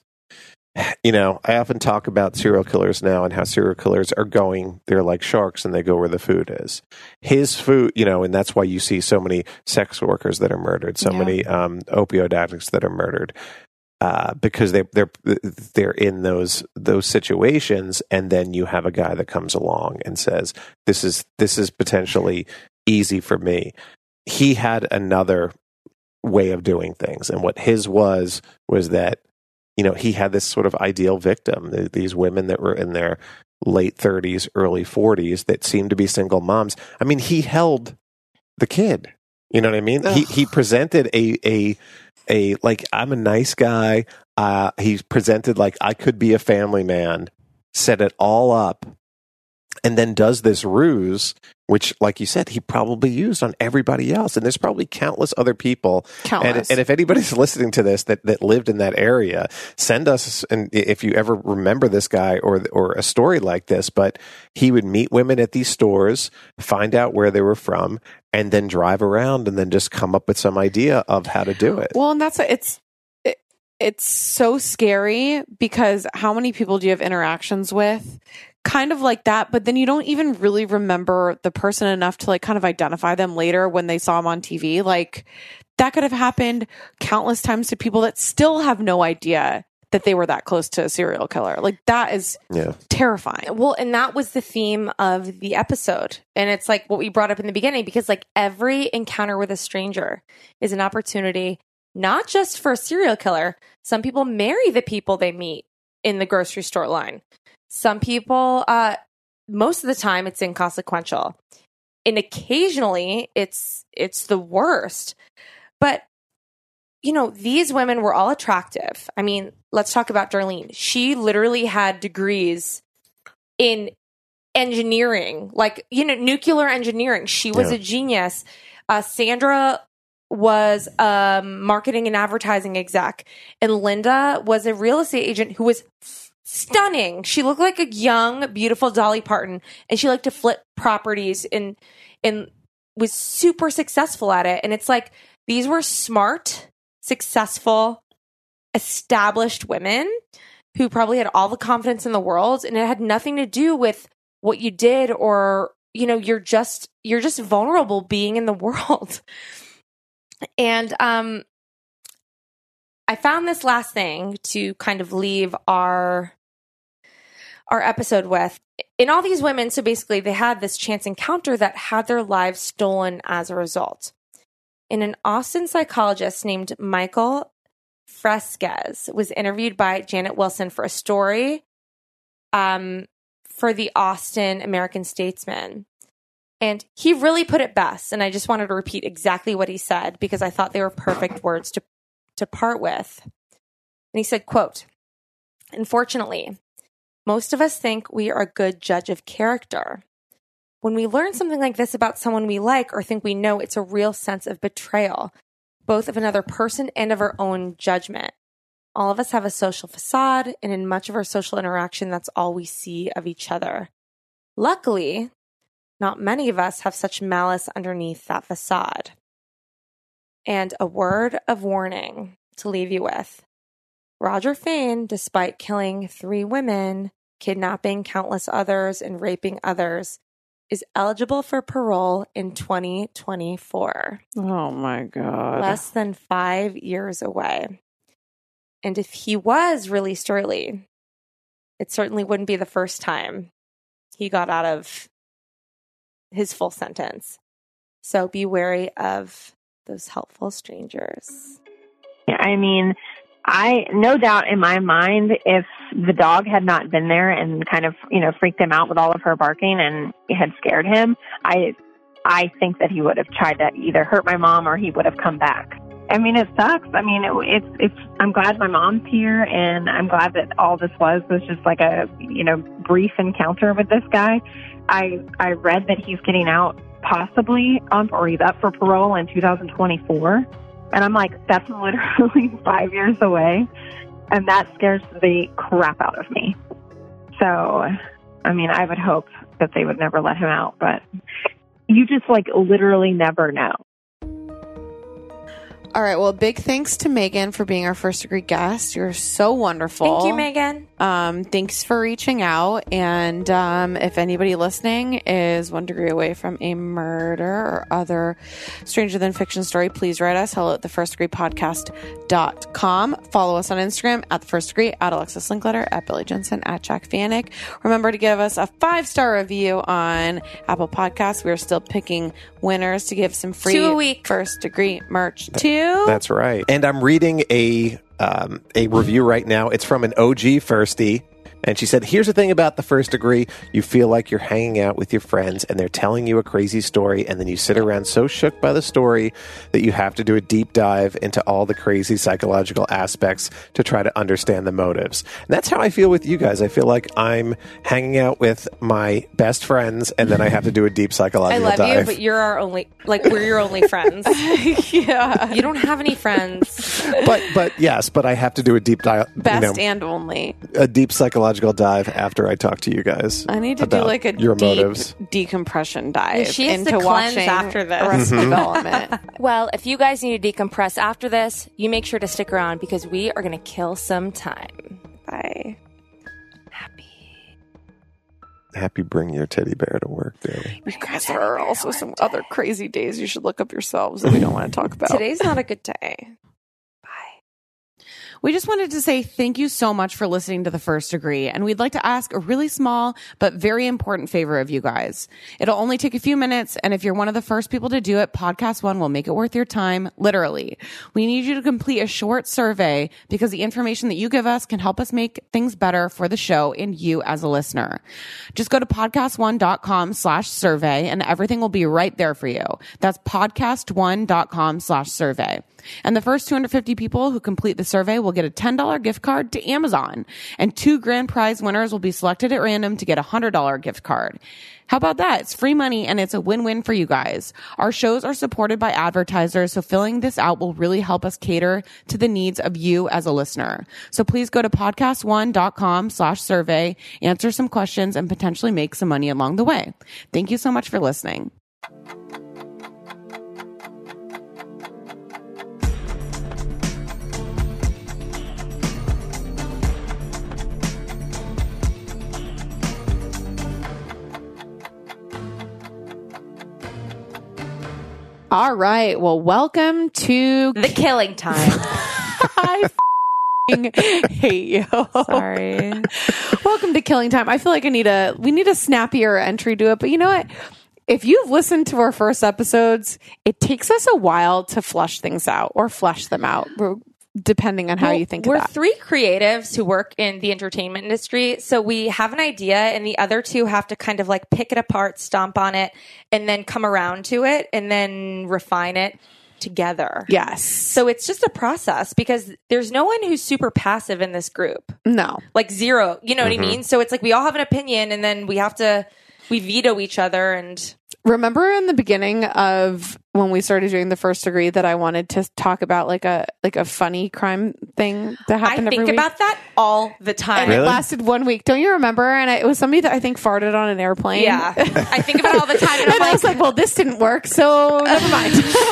You know, I often talk about serial killers now and how serial killers are going. They're like sharks, and they go where the food is. His food, you know, and that's why you see so many sex workers that are murdered, so Yeah. many um, opioid addicts that are murdered, uh, because they they're they're in those those situations, and then you have a guy that comes along and says, "This is this is potentially easy for me." He had another way of doing things, and what his was was that, you know, he had this sort of ideal victim, th- these women that were in their late thirties, early forties that seemed to be single moms. I mean, he held the kid. You know what I mean? He he presented a a a like, I'm a nice guy. Uh, he presented like, I could be a family man. Set it all up, and then does this ruse, which, like you said, he probably used on everybody else. And there's probably countless other people. Countless. And, and if anybody's listening to this that, that lived in that area, send us, and if you ever remember this guy or or a story like this. But he would meet women at these stores, find out where they were from, and then drive around and then just come up with some idea of how to do it. Well, and that's it's it, it's so scary because how many people do you have interactions with? Kind of like that, but then you don't even really remember the person enough to like kind of identify them later when they saw them on T V. Like that could have happened countless times to people that still have no idea that they were that close to a serial killer. Like that is Yeah. terrifying. Well, and that was the theme of the episode. And it's like what we brought up in the beginning, because like every encounter with a stranger is an opportunity, not just for a serial killer. Some people marry the people they meet in the grocery store line. Some people, uh, most of the time it's inconsequential. And occasionally it's, it's the worst. But, you know, these women were all attractive. I mean, let's talk about Darlene. She literally had degrees in engineering, like, you know, nuclear engineering. She was Yeah. a genius. Uh, Sandra was a marketing and advertising exec, and Linda was a real estate agent who was stunning. She looked like a young, beautiful Dolly Parton, and she liked to flip properties and and was super successful at it. And it's like, these were smart, successful, established women who probably had all the confidence in the world, and it had nothing to do with what you did, or, you know, you're just you're just vulnerable being in the world. And um I found this last thing to kind of leave our our episode with. In all these women, so basically they had this chance encounter that had their lives stolen as a result. And an Austin psychologist named Michael Fresquez was interviewed by Janet Wilson for a story um, for the Austin American Statesman. And he really put it best. And I just wanted to repeat exactly what he said because I thought they were perfect words to, to part with. And he said, quote, "Unfortunately, most of us think we are a good judge of character. When we learn something like this about someone we like or think we know, it's a real sense of betrayal, both of another person and of our own judgment. All of us have a social facade, and in much of our social interaction, that's all we see of each other. Luckily, not many of us have such malice underneath that facade." And a word of warning to leave you with. Roger Fane, despite killing three women, kidnapping countless others, and raping others, is eligible for parole in twenty twenty-four. Oh my God. Less than five years away. And if he was released early, it certainly wouldn't be the first time he got out of his full sentence. So be wary of those helpful strangers. I mean, I, no doubt in my mind, if the dog had not been there and kind of, you know, freaked him out with all of her barking and had scared him, I, I think that he would have tried to either hurt my mom or he would have come back. I mean, it sucks. I mean, it, it's, it's, I'm glad my mom's here, and I'm glad that all this was, was just like a, you know, brief encounter with this guy. I, I read that he's getting out possibly on, or he's up for parole in two thousand twenty-four. And I'm like, that's literally five years away. And that scares the crap out of me. So, I mean, I would hope that they would never let him out, but you just like literally never know. All right. Well, big thanks to Megan for being our first degree guest. You're so wonderful. Thank you, Megan. Um, thanks for reaching out. And um, if anybody listening is one degree away from a murder or other stranger than fiction story, please write us. Hello at the first degree podcast dot com. Follow us on Instagram at the first degree, at Alexis Linkletter, at Billy Jensen, at Jack Vanek. Remember to give us a five star review on Apple Podcasts. We're still picking winners to give some free Two a week. first degree merch to. That's right. And I'm reading a um, a review right now. It's from an O G firstie. And she said, here's the thing about the first degree. You feel like you're hanging out with your friends and they're telling you a crazy story. And then you sit around so shook by the story that you have to do a deep dive into all the crazy psychological aspects to try to understand the motives. And that's how I feel with you guys. I feel like I'm hanging out with my best friends and then I have to do a deep I psychological love dive. you, but you're our only, like, we're your only friends. Yeah. You don't have any friends. But, but yes, but I have to do a deep dive. Best you know, and only. a deep psychological dive after I talk to you guys. I need to do about like a your deep motives. decompression dive She has into to cleanse watching after this. Arrested Mhm. Development. Well, if you guys need to decompress after this, you make sure to stick around because we are going to kill some time. Bye. Happy bring your teddy bear to work day. You guys, there are also some other crazy days you should look up yourselves that we don't want to talk about. Today's not a good day. We just wanted to say thank you so much for listening to The First Degree, and we'd like to ask a really small but very important favor of you guys. It'll only take a few minutes, and if you're one of the first people to do it, Podcast One will make it worth your time, literally. We need you to complete a short survey because the information that you give us can help us make things better for the show and you as a listener. Just go to podcastone.com slash survey, and everything will be right there for you. That's podcastone.com slash survey. And the first two hundred fifty people who complete the survey will get a ten dollars gift card to Amazon. And two grand prize winners will be selected at random to get a one hundred dollars gift card. How about that? It's free money and it's a win-win for you guys. Our shows are supported by advertisers, so filling this out will really help us cater to the needs of you as a listener. So please go to podcastone.com slash survey, answer some questions, and potentially make some money along the way. Thank you so much for listening. All right. Well, welcome to The Killing Time. I f***ing hate you. Sorry. Welcome to Killing Time. I feel like I need a we need a snappier entry to it, but you know what? If you've listened to our first episodes, it takes us a while to flush things out or flesh them out, depending on how Well, you think we're of that. three creatives who work in the entertainment industry. So we have an idea and the other two have to kind of like pick it apart, stomp on it, and then come around to it and then refine it together. Yes. So it's just a process because there's no one who's super passive in this group. No. Like zero. You know Mm-hmm. what I mean? So it's like we all have an opinion and then we have to, we veto each other and Remember in the beginning of when we started doing the first degree that I wanted to talk about like a like a funny crime thing that I happened think every week? about that all the time. And Really? it lasted one week. Don't you remember? And I, it was somebody that I think farted on an airplane. Yeah. I think about it all the time. And, And I'm I was like, like, well, this didn't work, so never mind.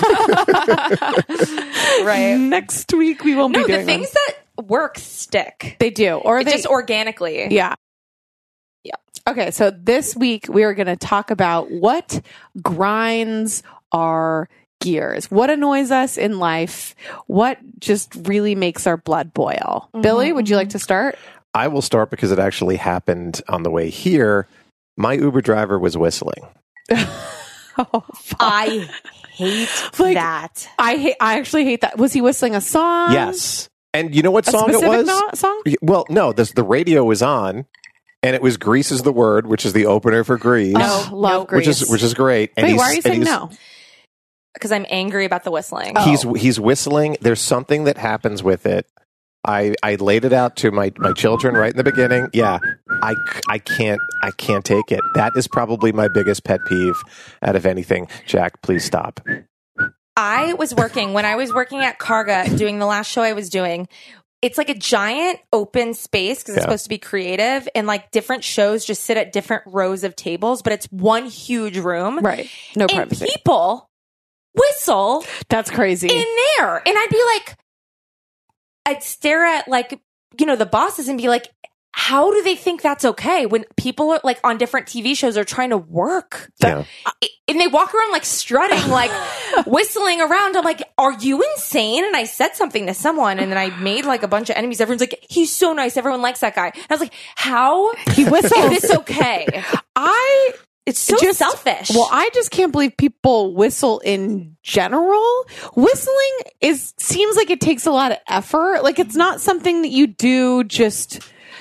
right. Next week we won't No, be the doing things them. that work stick. They do. Or It they just organically. Yeah. Yeah. Okay, so this week we are going to talk about what grinds our gears, what annoys us in life, what just really makes our blood boil. Mm-hmm. Billy, would you like to start? I will start because it actually happened on the way here. My Uber driver was whistling. Oh, fuck. I hate Like, that. I hate. I actually hate that. Was he whistling a song? Yes. And you know what a song it specific was? no- song. Well, no, this, the radio was on, and it was "Grease is the Word," which is the opener for Grease, Oh, love no, Grease. which is which is great. And Wait, he's- why are you and saying he's- no? Because I'm angry about the whistling. Oh. He's he's whistling. There's something that happens with it. I, I laid it out to my, my children right in the beginning. Yeah, I, I can't I can't take it. That is probably my biggest pet peeve out of anything. Jack, please stop. I was working, when I was working at Karga doing the last show I was doing, it's like a giant open space because it's Yeah. supposed to be creative, and like different shows just sit at different rows of tables, but it's one huge room. Right. No And privacy. people whistle That's crazy. in there. And I'd be like, I'd stare at like, you know, the bosses and be like, how do they think that's okay when people are like on different T V shows are trying to work? Yeah. And they walk around like strutting, like whistling around. I'm like, are you insane? And I said something to someone and then I made like a bunch of enemies. Everyone's like, he's so nice. Everyone likes that guy. And I was like, how He whistles. is this okay? I It's so just selfish. Well, I just can't believe people whistle in general. Whistling is seems like it takes a lot of effort. Like it's not something that you do just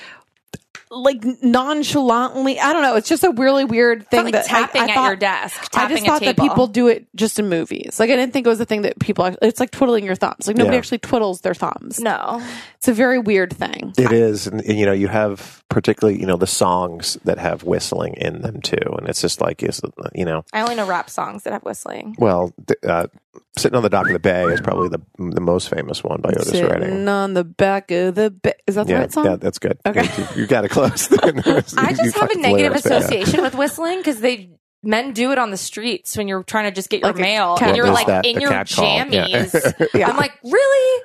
like nonchalantly. I don't know. It's just a really weird thing like that tapping I, I at thought, your desk, I tapping just a thought that table. people do it just in movies. Like I didn't think it was a thing that people. It's like twiddling your thumbs. Like nobody Yeah. actually twiddles their thumbs. No. It's a very weird thing. It is, and, and, you know, you have particularly, you know, the songs that have whistling in them too, and it's just like, is you know, I only know rap songs that have whistling. well, th- uh, "Sitting on the Dock of the Bay" is probably the the most famous one by Otis Redding. Sitting on the back of the ba- is that the Yeah, right song? yeah, that's good. Okay. you, you got it close. I You just have a fucked the negative lyrics, but yeah. association with whistling because they men do it on the streets when you're trying to just get your Like a mail cat and you're call. like There's that, in the your cat call, yeah. jammies. Yeah. I'm like, really?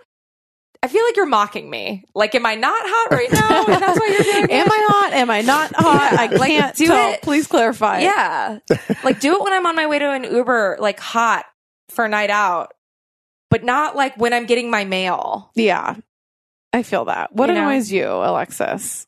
I feel like you're mocking me. Like, am I not hot right now? And that's why you're doing it? Am I hot? Am I not hot? I Like, can't do tell. it. Please clarify. Yeah. Like, do it when I'm on my way to an Uber, like hot for a night out, but not like when I'm getting my mail. Yeah. I feel that. What You know? annoys you, Alexis?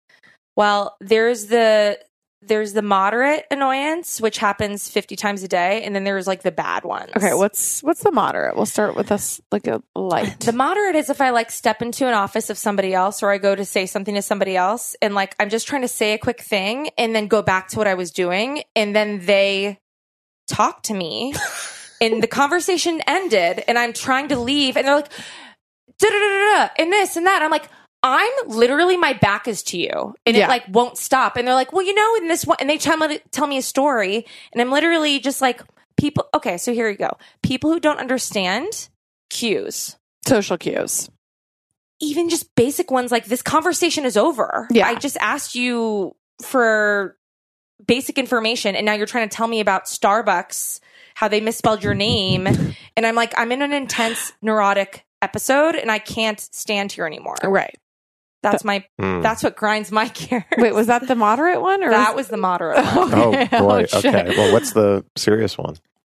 Well, there's the there's the moderate annoyance, which happens fifty times a day, and then there's like the bad ones. Okay, what's what's the moderate? We'll start with us like a light. The moderate is if I like step into an office of somebody else or I go to say something to somebody else and like I'm just trying to say a quick thing and then go back to what I was doing and then they talk to me and the conversation ended and I'm trying to leave and they're like da da da da and this and that. I'm like, I'm literally, my back is to you and Yeah. it like won't stop. And they're like, well, you know, in this one, and they tell me, tell me a story and I'm literally just like, people. Okay. So here you go. People who don't understand cues, Social cues. even just basic ones like this conversation is over. Yeah. I just asked you for basic information and now you're trying to tell me about Starbucks, how they misspelled your name. And I'm like, I'm in an intense neurotic episode and I can't stand here anymore. Right. That's my, Mm. that's what grinds my gears. Wait, was that the moderate one? Or That was the moderate one. Oh Okay. boy. Oh, shit. Okay. Well, what's the serious one?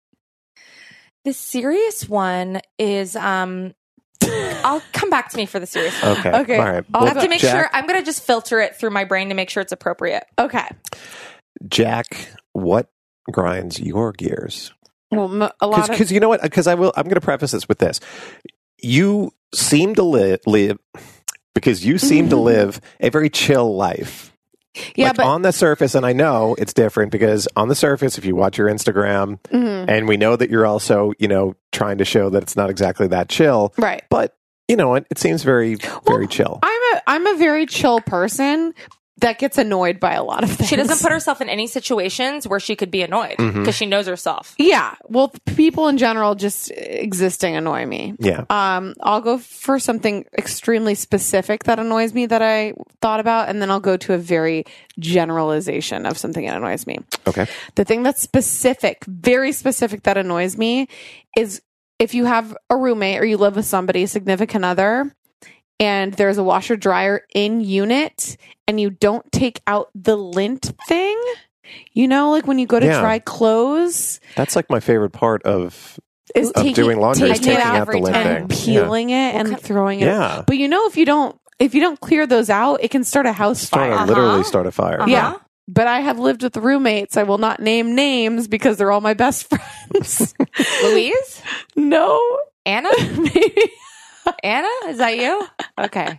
The serious one is, um, I'll come back to me for the serious one. Okay. Okay. All right. I'll I Well, have to make Jack, sure, I'm going to just filter it through my brain to make sure it's appropriate. Okay. Jack, what grinds your gears? Well, m- a lot of Because you know what? Because I will. I'm going to preface this with this. You seem to li- live because you seem to live a very chill life. yeah, Like, but on the surface, and I know it's different because on the surface, if you watch your Instagram, Mhm. and we know that you're also, you know, trying to show that it's not exactly that chill, right. but you know, it, it seems very, very chill. I'm a I'm a very chill person. that gets annoyed by a lot of things. She doesn't put herself in any situations where she could be annoyed because Mhm. she knows herself. Yeah. Well, people in general just existing annoy me. Yeah. Um, I'll go for something extremely specific that annoys me that I thought about, and then I'll go to a very generalization of something that annoys me. Okay. The thing that's specific, very specific that annoys me is if you have a roommate or you live with somebody, a significant other, and there's a washer dryer in unit and you don't take out the lint thing. You know, like when you go to Yeah. dry clothes, That's like my favorite part of is of taking, doing laundry is taking taking it out out the lint and thing. peeling it and throwing it. Yeah. But you know, if you don't, if you don't clear those out, it can start a house Start fire. a, literally start a fire. Yeah. But I have lived with roommates. I will not name names because they're all my best friends. Louise? No. Anna? Maybe. Anna? Is that you? Okay.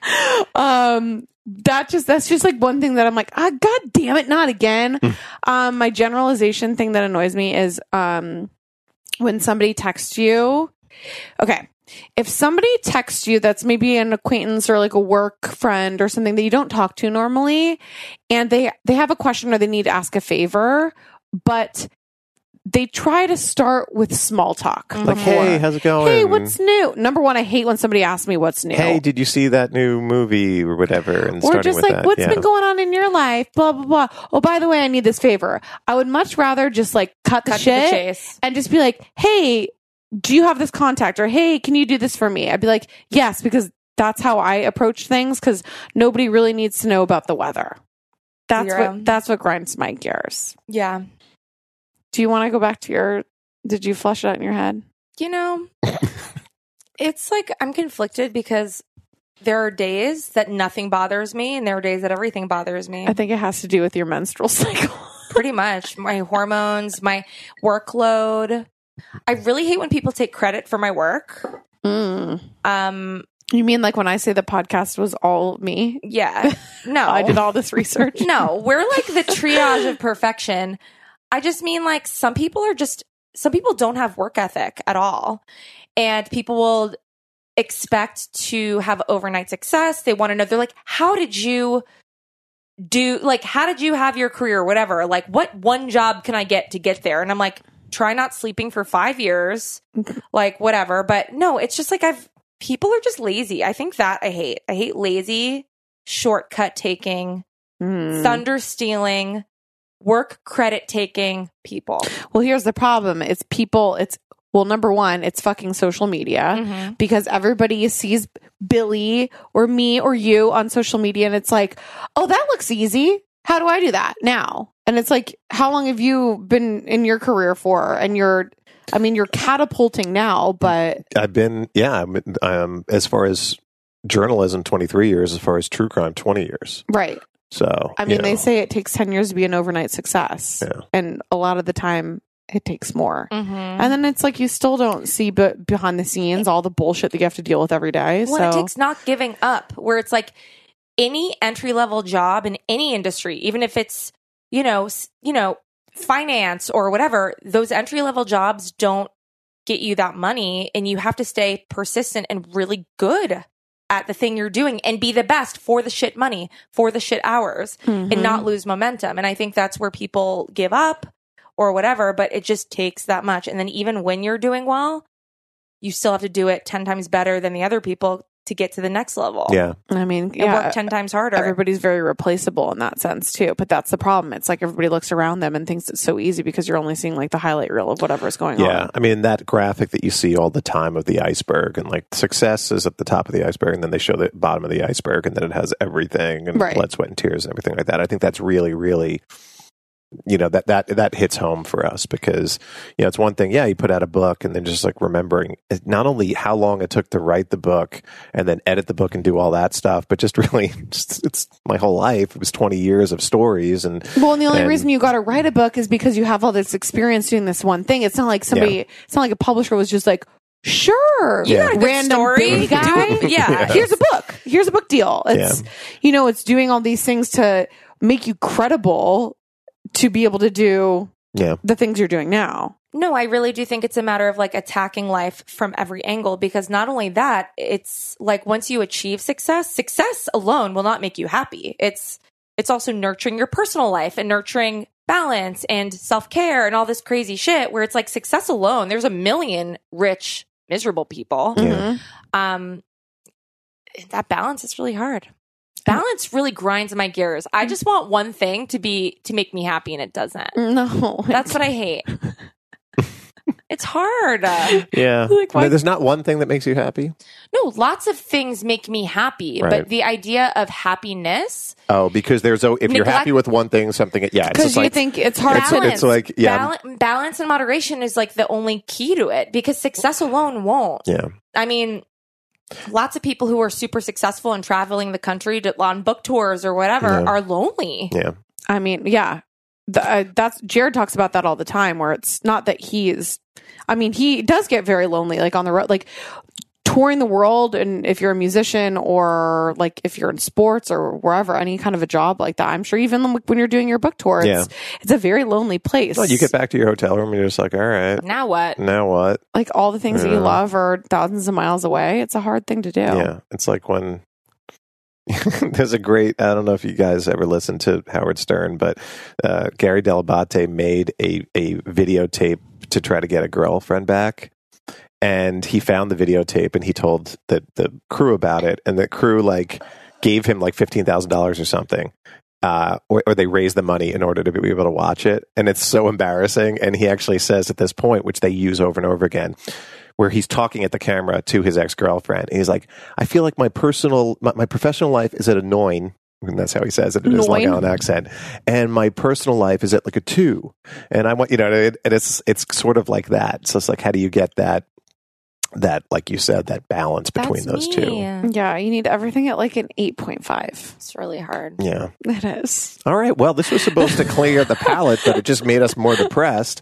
Um, that just, that's just like one thing that I'm like, ah, God damn it, not again. um, my generalization thing that annoys me is, um, when somebody texts you, okay. If somebody texts you that's maybe an acquaintance or like a work friend or something that you don't talk to normally, and they, they have a question or they need to ask a favor, but they try to start with small talk. Like, hey, how's it going? Hey, what's new? Number one, I hate when somebody asks me what's new. Hey, did you see that new movie or whatever? And Or starting just with like, that. what's yeah. been going on in your life? Blah, blah, blah. Oh, by the way, I need this favor. I would much rather just like cut the Cut to the shit chase. and just be like, hey, do you have this contact? Or hey, can you do this for me? I'd be like, yes, because that's how I approach things because nobody really needs to know about the weather. That's Zero. what, that's what grinds my gears. Yeah. Do you want to go back to your, did you flush it out in your head? You know, it's like I'm conflicted because there are days that nothing bothers me and there are days that everything bothers me. I think it has to do with your menstrual cycle. Pretty much. My hormones, my workload. I really hate when people take credit for my work. Mm. Um, You mean like when I say the podcast was all me? yeah. No. I did all this research. No, we're like the triage of perfection. I just mean like some people are just, some people don't have work ethic at all. And people will expect to have overnight success. They want to know, they're like, how did you do, like, how did you have your career or whatever? Like, what one job can I get to get there? And I'm like, try not sleeping for five years, like, whatever. But no, it's just like I've, people are just lazy. I think that I hate. I hate lazy, shortcut taking, Mm. thunder stealing, work credit taking people. Well, here's the problem. It's people, it's, well, number one, it's fucking social media Mhm. because everybody sees Billy or me or you on social media and it's like, oh, that looks easy. How do I do that now? And it's like, how long have you been in your career for? And you're, I mean, you're catapulting now, but I've been, yeah, I'm, um, as far as journalism, twenty-three years, as far as true crime, twenty years. right. So, I mean, you they know, say it takes ten years to be an overnight success. Yeah. And a lot of the time it takes more. Mm-hmm. And then it's like you still don't see but behind the scenes all the bullshit that you have to deal with every day. Well, so it takes not giving up, where it's like any entry level job in any industry, even if it's, you know, s- you know, finance or whatever, those entry level jobs don't get you that money, and you have to stay persistent and really good at the thing you're doing and be the best for the shit money, for the shit hours, Mhm. and not lose momentum. And I think that's where people give up or whatever, but it just takes that much. And then even when you're doing well, you still have to do it ten times better than the other people to get to the next level. yeah. I mean, And yeah, work ten times harder. everybody's very replaceable in that sense too. But that's the problem. It's like everybody looks around them and thinks it's so easy because you're only seeing like the highlight reel of whatever's going Yeah, on. I mean that graphic that you see all the time of the iceberg, and like success is at the top of the iceberg, and then they show the bottom of the iceberg, and then it has everything and Right. blood, sweat, and tears, and everything like that. I think that's really, really, you know, that that that hits home for us because you know it's one thing, yeah, you put out a book, and then just like remembering not only how long it took to write the book and then edit the book and do all that stuff, but just really, just, it's my whole life. It was twenty years of stories, and Well, and the only and- reason you got to write a book is because you have all this experience doing this one thing. It's not like somebody, Yeah. it's not like a publisher was just like, sure, You got a good random story. big guy. Do it. Yeah. Here's a book. Here's a book deal. It's, Yeah. you know, it's doing all these things to make you credible to be able to do yeah. the things you're doing now. No, I really do think it's a matter of like attacking life from every angle, because not only that, it's like once you achieve success, success alone will not make you happy. It's it's also nurturing your personal life and nurturing balance and self-care and all this crazy shit where it's like success alone. There's a million rich, miserable people. Yeah. Um, that balance is really hard. Balance really grinds my gears. I just want one thing to be to make me happy, and it doesn't. No, That's what I hate. It's hard. Uh, Yeah. Like, why- No, there's not one thing that makes you happy? no, lots of things make me happy, Right. but the idea of happiness, Oh, because there's, a, if you're Neglect- happy with one thing, something, yeah, it's because just you like, think it's hard it's, to. it's like, yeah, bal- balance and moderation is like the only key to it because success alone won't. yeah. I mean, lots of people who are super successful and traveling the country to, on book tours or whatever Yeah. are lonely. Yeah. I mean, yeah, the, uh, that's Jared talks about that all the time. Where it's not that he is. I mean, he does get very lonely, like on the road, like touring the world. And if you're a musician or like if you're in sports or wherever, any kind of a job like that, I'm sure even when you're doing your book tour, it's Yeah. it's a very lonely place. Well, you get back to your hotel room and you're just like, all right, Now what? now what? like all the things that you Yeah. love are thousands of miles away. It's a hard thing to do. Yeah. It's like when there's a great, I don't know if you guys ever listened to Howard Stern, but uh, Gary Delabate made a, a videotape to try to get a girlfriend back. And he found the videotape and he told the, the crew about it. And the crew like gave him like fifteen thousand dollars or something. Uh, or, or they raised the money in order to be able to watch it. And it's so embarrassing. And he actually says at this point, which they use over and over again, where he's talking at the camera to his ex-girlfriend. And he's like, I feel like my personal, my, my professional life is at a nine. And that's how he says it in his Long Nine. Island accent. And my personal life is at like a two. And I want, you know, it, and it's, it's sort of like that. So it's like, how do you get that, that, like you said, that balance between That's those me. two? Yeah, you need everything at like an eight point five. It's really hard. Yeah. It is. All right. Well, this was supposed to clear the palate, but it just made us more depressed.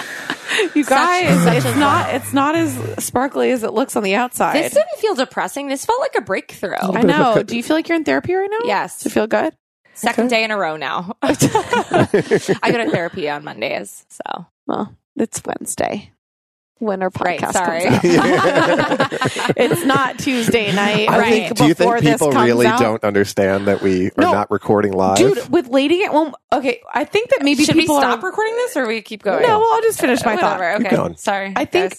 You guys, such it's a- not it's not as sparkly as it looks on the outside. This didn't feel depressing. This felt like a breakthrough. I know. Do you feel like you're in therapy right now? Yes. Do you feel good? Second day in a row now. I go to therapy on Mondays, so Well, it's Wednesday when our Right, podcast sorry. comes out. It's not Tuesday night. I a think- week do you before think this people comes really out. don't understand that we are No. not recording live? Dude, with Lady Gang, well, okay, I think that maybe should we people stop are. recording this or we keep going? No, well, I'll just finish my thought. Whatever. Keep Okay, going. sorry. I think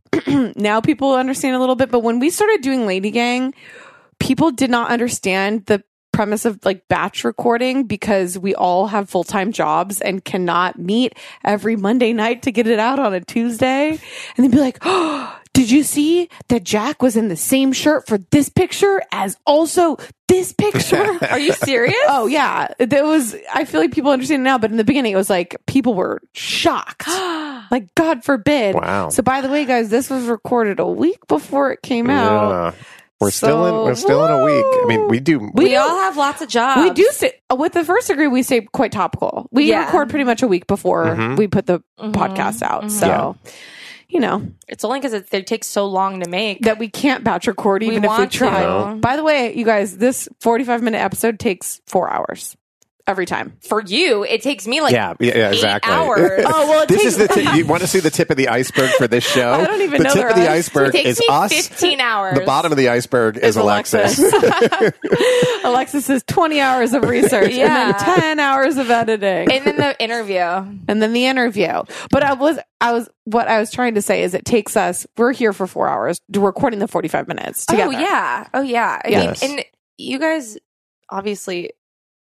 now people understand a little bit, but when we started doing Lady Gang, people did not understand the premise of like batch recording because we all have full-time jobs and cannot meet every Monday night to get it out on a Tuesday. And they'd be like, oh, did you see that Jack was in the same shirt for this picture as also this picture? Are you serious? Oh yeah. There was, I feel like people understand now, but in the beginning it was like people were shocked. Like, God forbid. Wow. So by the way, guys, this was recorded a week before it came out. Yeah. We're still in. We're still in a week. I mean, we do. we, do- all have lots of jobs. We do stay, with the first degree, we stay quite topical. We Yeah. record pretty much a week before Mhm. we put the podcast out. So, you know, It's only because it, they take so long to make. that we can't batch record even if we want try. to. By the way, you guys, this forty-five minute episode takes four hours every time. For you, it takes me like yeah, yeah, yeah, eight exactly. hours. Oh, well, it This takes, is the tip. You want to see the tip of the iceberg for this show? I don't even the know tip there of the are- iceberg it takes is me us. fifteen hours. The bottom of the iceberg is, Is Alexis. Alexis. Alexis is twenty hours of research Yeah. and then ten hours of editing. and then the interview. and then the interview. But I was, I was, what I was trying to say is it takes us, we're here for four hours, recording the forty-five minutes together. Oh yeah, oh yeah. I Yes. mean, and you guys obviously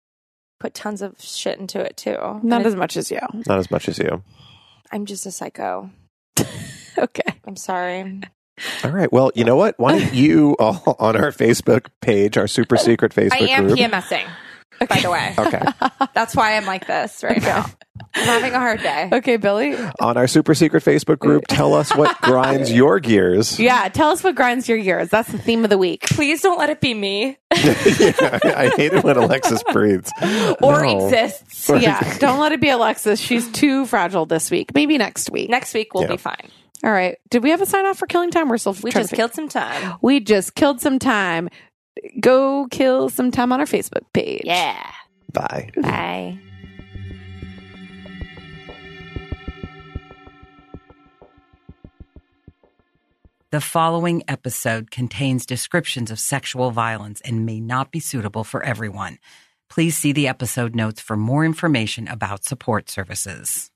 put tons of shit into it too. Not And as much as you. Not as much as you. I'm just a psycho. Okay. I'm sorry. All right. Well, you know what? Why don't you all on our Facebook page, our super secret Facebook I am group? PMSing, by the way. Okay. That's why I'm like this right now. I'm having a hard day. Okay, Billy. On our super secret Facebook group, tell us what grinds your gears. Yeah, tell us what grinds your gears. That's the theme of the week. Please don't let it be me Yeah, I hate it when Alexis breathes. or No. exists. Yeah, don't let it be Alexis. She's too fragile this week. Maybe next week. Next week we'll Yeah. be fine. All right. Did we have a sign off for killing time? We're still We trying just to killed some time. We just killed some time. Go kill some time on our Facebook page. Yeah. Bye. Bye. The following episode contains descriptions of sexual violence and may not be suitable for everyone. Please see the episode notes for more information about support services.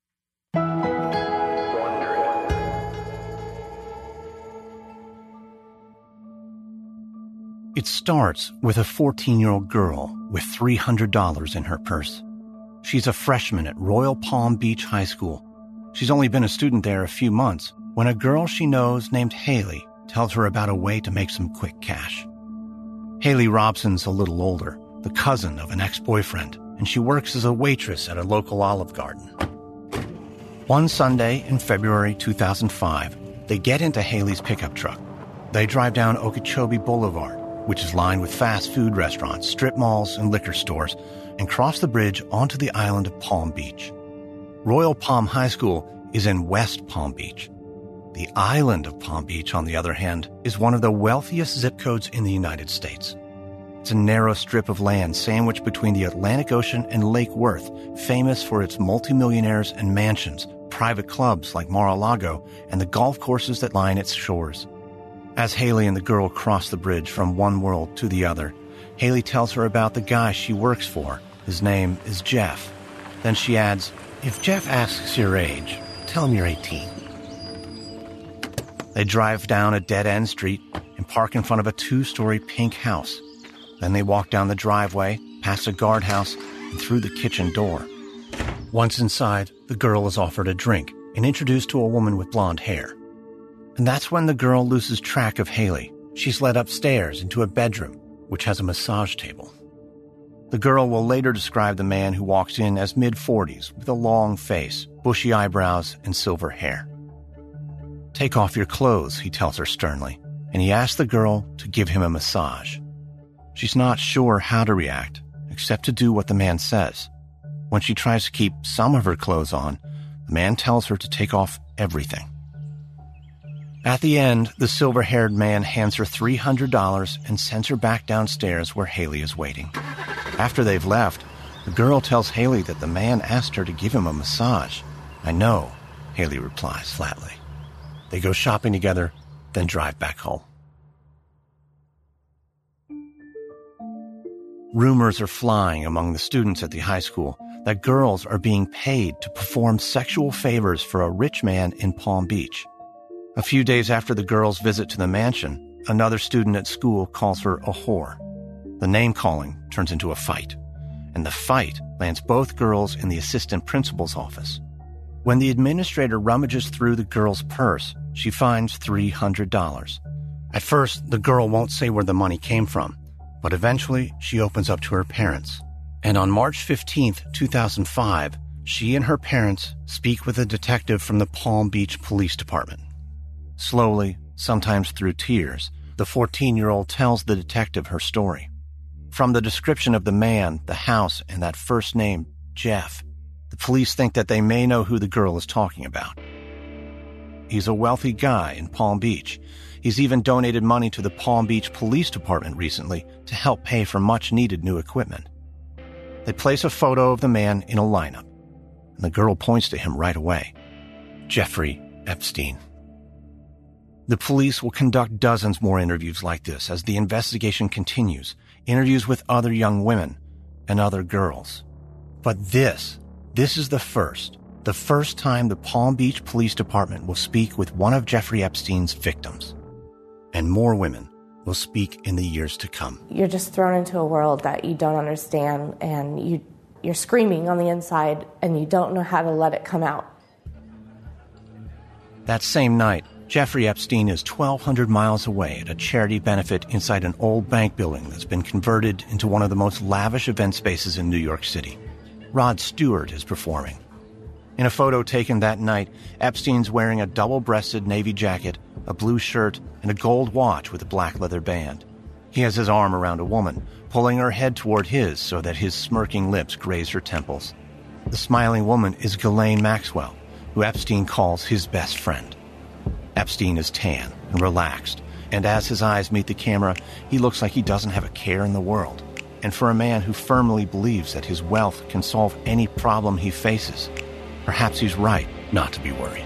It starts with a fourteen-year-old girl with three hundred dollars in her purse. She's a freshman at Royal Palm Beach High School. She's only been a student there a few months when a girl she knows named Haley tells her about a way to make some quick cash. Haley Robson's a little older, the cousin of an ex-boyfriend, and she works as a waitress at a local Olive Garden. One Sunday in February two thousand five, they get into Haley's pickup truck. They drive down Okeechobee Boulevard, which is lined with fast food restaurants, strip malls, and liquor stores, and cross the bridge onto the island of Palm Beach. Royal Palm High School is in West Palm Beach. The island of Palm Beach, on the other hand, is one of the wealthiest zip codes in the United States. It's a narrow strip of land sandwiched between the Atlantic Ocean and Lake Worth, famous for its multimillionaires and mansions, private clubs like Mar-a-Lago, and the golf courses that line its shores. As Haley and the girl cross the bridge from one world to the other, Haley tells her about the guy she works for. His name is Jeff. Then she adds, "If Jeff asks your age, tell him you're eighteen. They drive down a dead-end street and park in front of a two-story pink house. Then they walk down the driveway, past a guardhouse, and through the kitchen door. Once inside, the girl is offered a drink and introduced to a woman with blonde hair. And that's when the girl loses track of Haley. She's led upstairs into a bedroom, which has a massage table. The girl will later describe the man who walks in as mid-forties with a long face, bushy eyebrows, and silver hair. "Take off your clothes," he tells her sternly, and he asks the girl to give him a massage. She's not sure how to react, except to do what the man says. When she tries to keep some of her clothes on, the man tells her to take off everything. At the end, the silver-haired man hands her three hundred dollars and sends her back downstairs where Haley is waiting. After they've left, the girl tells Haley that the man asked her to give him a massage. "I know," Haley replies flatly. They go shopping together, then drive back home. Rumors are flying among the students at the high school that girls are being paid to perform sexual favors for a rich man in Palm Beach. A few days after the girl's visit to the mansion, another student at school calls her a whore. The name-calling turns into a fight, and the fight lands both girls in the assistant principal's office. When the administrator rummages through the girl's purse, she finds three hundred dollars. At first, the girl won't say where the money came from, but eventually she opens up to her parents. And on March fifteenth, two thousand five, she and her parents speak with a detective from the Palm Beach Police Department. Slowly, sometimes through tears, the fourteen-year-old tells the detective her story. From the description of the man, the house, and that first name, Jeff, the police think that they may know who the girl is talking about. He's a wealthy guy in Palm Beach. He's even donated money to the Palm Beach Police Department recently to help pay for much-needed new equipment. They place a photo of the man in a lineup, and the girl points to him right away. Jeffrey Epstein. The police will conduct dozens more interviews like this as the investigation continues, interviews with other young women and other girls. But this, this is the first, the first time the Palm Beach Police Department will speak with one of Jeffrey Epstein's victims. And more women will speak in the years to come. You're just thrown into a world that you don't understand, and you, you're screaming on the inside, and you don't know how to let it come out. That same night, Jeffrey Epstein is twelve hundred miles away at a charity benefit inside an old bank building that's been converted into one of the most lavish event spaces in New York City. Rod Stewart is performing. In a photo taken that night, Epstein's wearing a double-breasted navy jacket, a blue shirt, and a gold watch with a black leather band. He has his arm around a woman, pulling her head toward his so that his smirking lips graze her temples. The smiling woman is Ghislaine Maxwell, who Epstein calls his best friend. Epstein is tan and relaxed, and as his eyes meet the camera, he looks like he doesn't have a care in the world. And for a man who firmly believes that his wealth can solve any problem he faces, perhaps he's right not to be worried.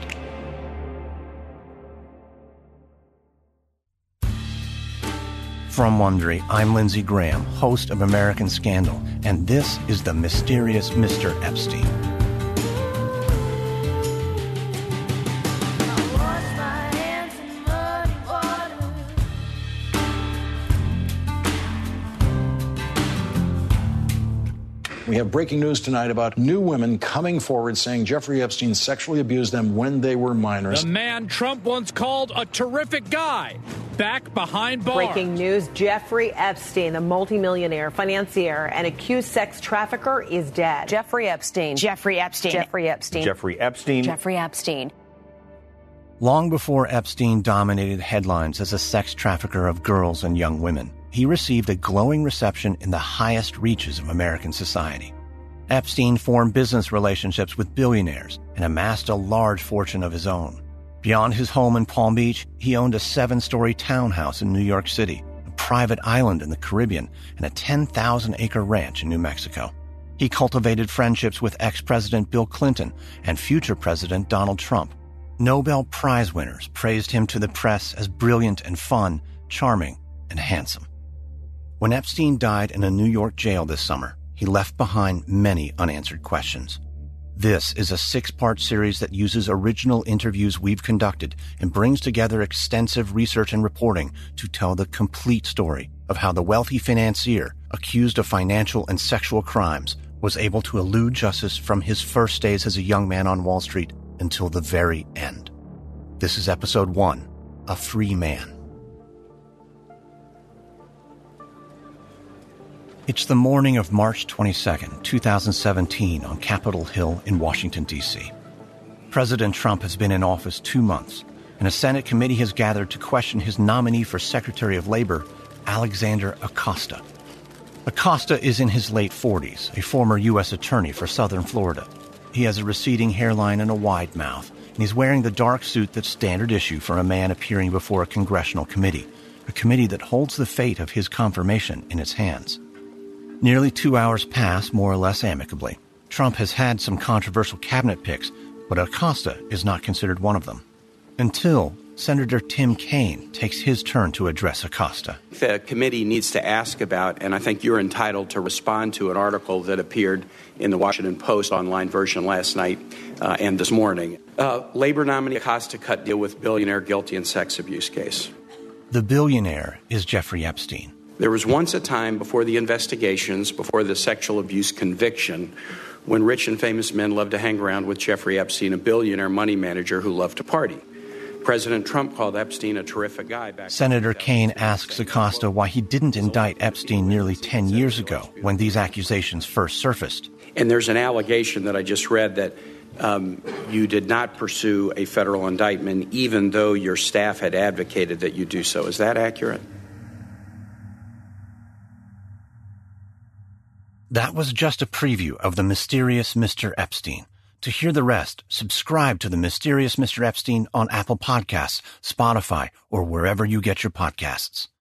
From Wondery, I'm Lindsey Graham, host of American Scandal, and this is the mysterious Mister Epstein. We have breaking news tonight about new women coming forward saying Jeffrey Epstein sexually abused them when they were minors. The man Trump once called a terrific guy, back behind bars. Breaking news, Jeffrey Epstein, the multimillionaire financier and accused sex trafficker, is dead. Jeffrey Epstein. Jeffrey Epstein. Jeffrey Epstein. Jeffrey Epstein. Jeffrey Epstein. Long before Epstein dominated headlines as a sex trafficker of girls and young women, he received a glowing reception in the highest reaches of American society. Epstein formed business relationships with billionaires and amassed a large fortune of his own. Beyond his home in Palm Beach, he owned a seven-story townhouse in New York City, a private island in the Caribbean, and a ten thousand acre ranch in New Mexico. He cultivated friendships with ex-President Bill Clinton and future President Donald Trump. Nobel Prize winners praised him to the press as brilliant and fun, charming, and handsome. When Epstein died in a New York jail this summer, he left behind many unanswered questions. This is a six-part series that uses original interviews we've conducted and brings together extensive research and reporting to tell the complete story of how the wealthy financier, accused of financial and sexual crimes, was able to elude justice from his first days as a young man on Wall Street until the very end. This is episode one, A Free Man. It's the morning of March twenty-second, twenty seventeen on Capitol Hill in Washington, D C President Trump has been in office two months, and a Senate committee has gathered to question his nominee for Secretary of Labor, Alexander Acosta. Acosta is in his late forties, a former U S attorney for Southern Florida. He has a receding hairline and a wide mouth, and he's wearing the dark suit that's standard issue for a man appearing before a congressional committee, a committee that holds the fate of his confirmation in its hands. Nearly two hours pass, more or less amicably. Trump has had some controversial cabinet picks, but Acosta is not considered one of them. Until Senator Tim Kaine takes his turn to address Acosta. The committee needs to ask about, and I think you're entitled to respond to, an article that appeared in the Washington Post online version last night uh, and this morning. Uh, Labor nominee Acosta cut deal with billionaire guilty in sex abuse case. The billionaire is Jeffrey Epstein. There was once a time before the investigations, before the sexual abuse conviction, when rich and famous men loved to hang around with Jeffrey Epstein, a billionaire money manager who loved to party. President Trump called Epstein a terrific guy back. Senator Kaine asks Acosta why he didn't indict Epstein nearly ten years ago when these accusations first surfaced. And there's an allegation that I just read that um, you did not pursue a federal indictment, even though your staff had advocated that you do so. Is that accurate? That was just a preview of the mysterious Mister Epstein. To hear the rest, subscribe to the mysterious Mister Epstein on Apple Podcasts, Spotify, or wherever you get your podcasts.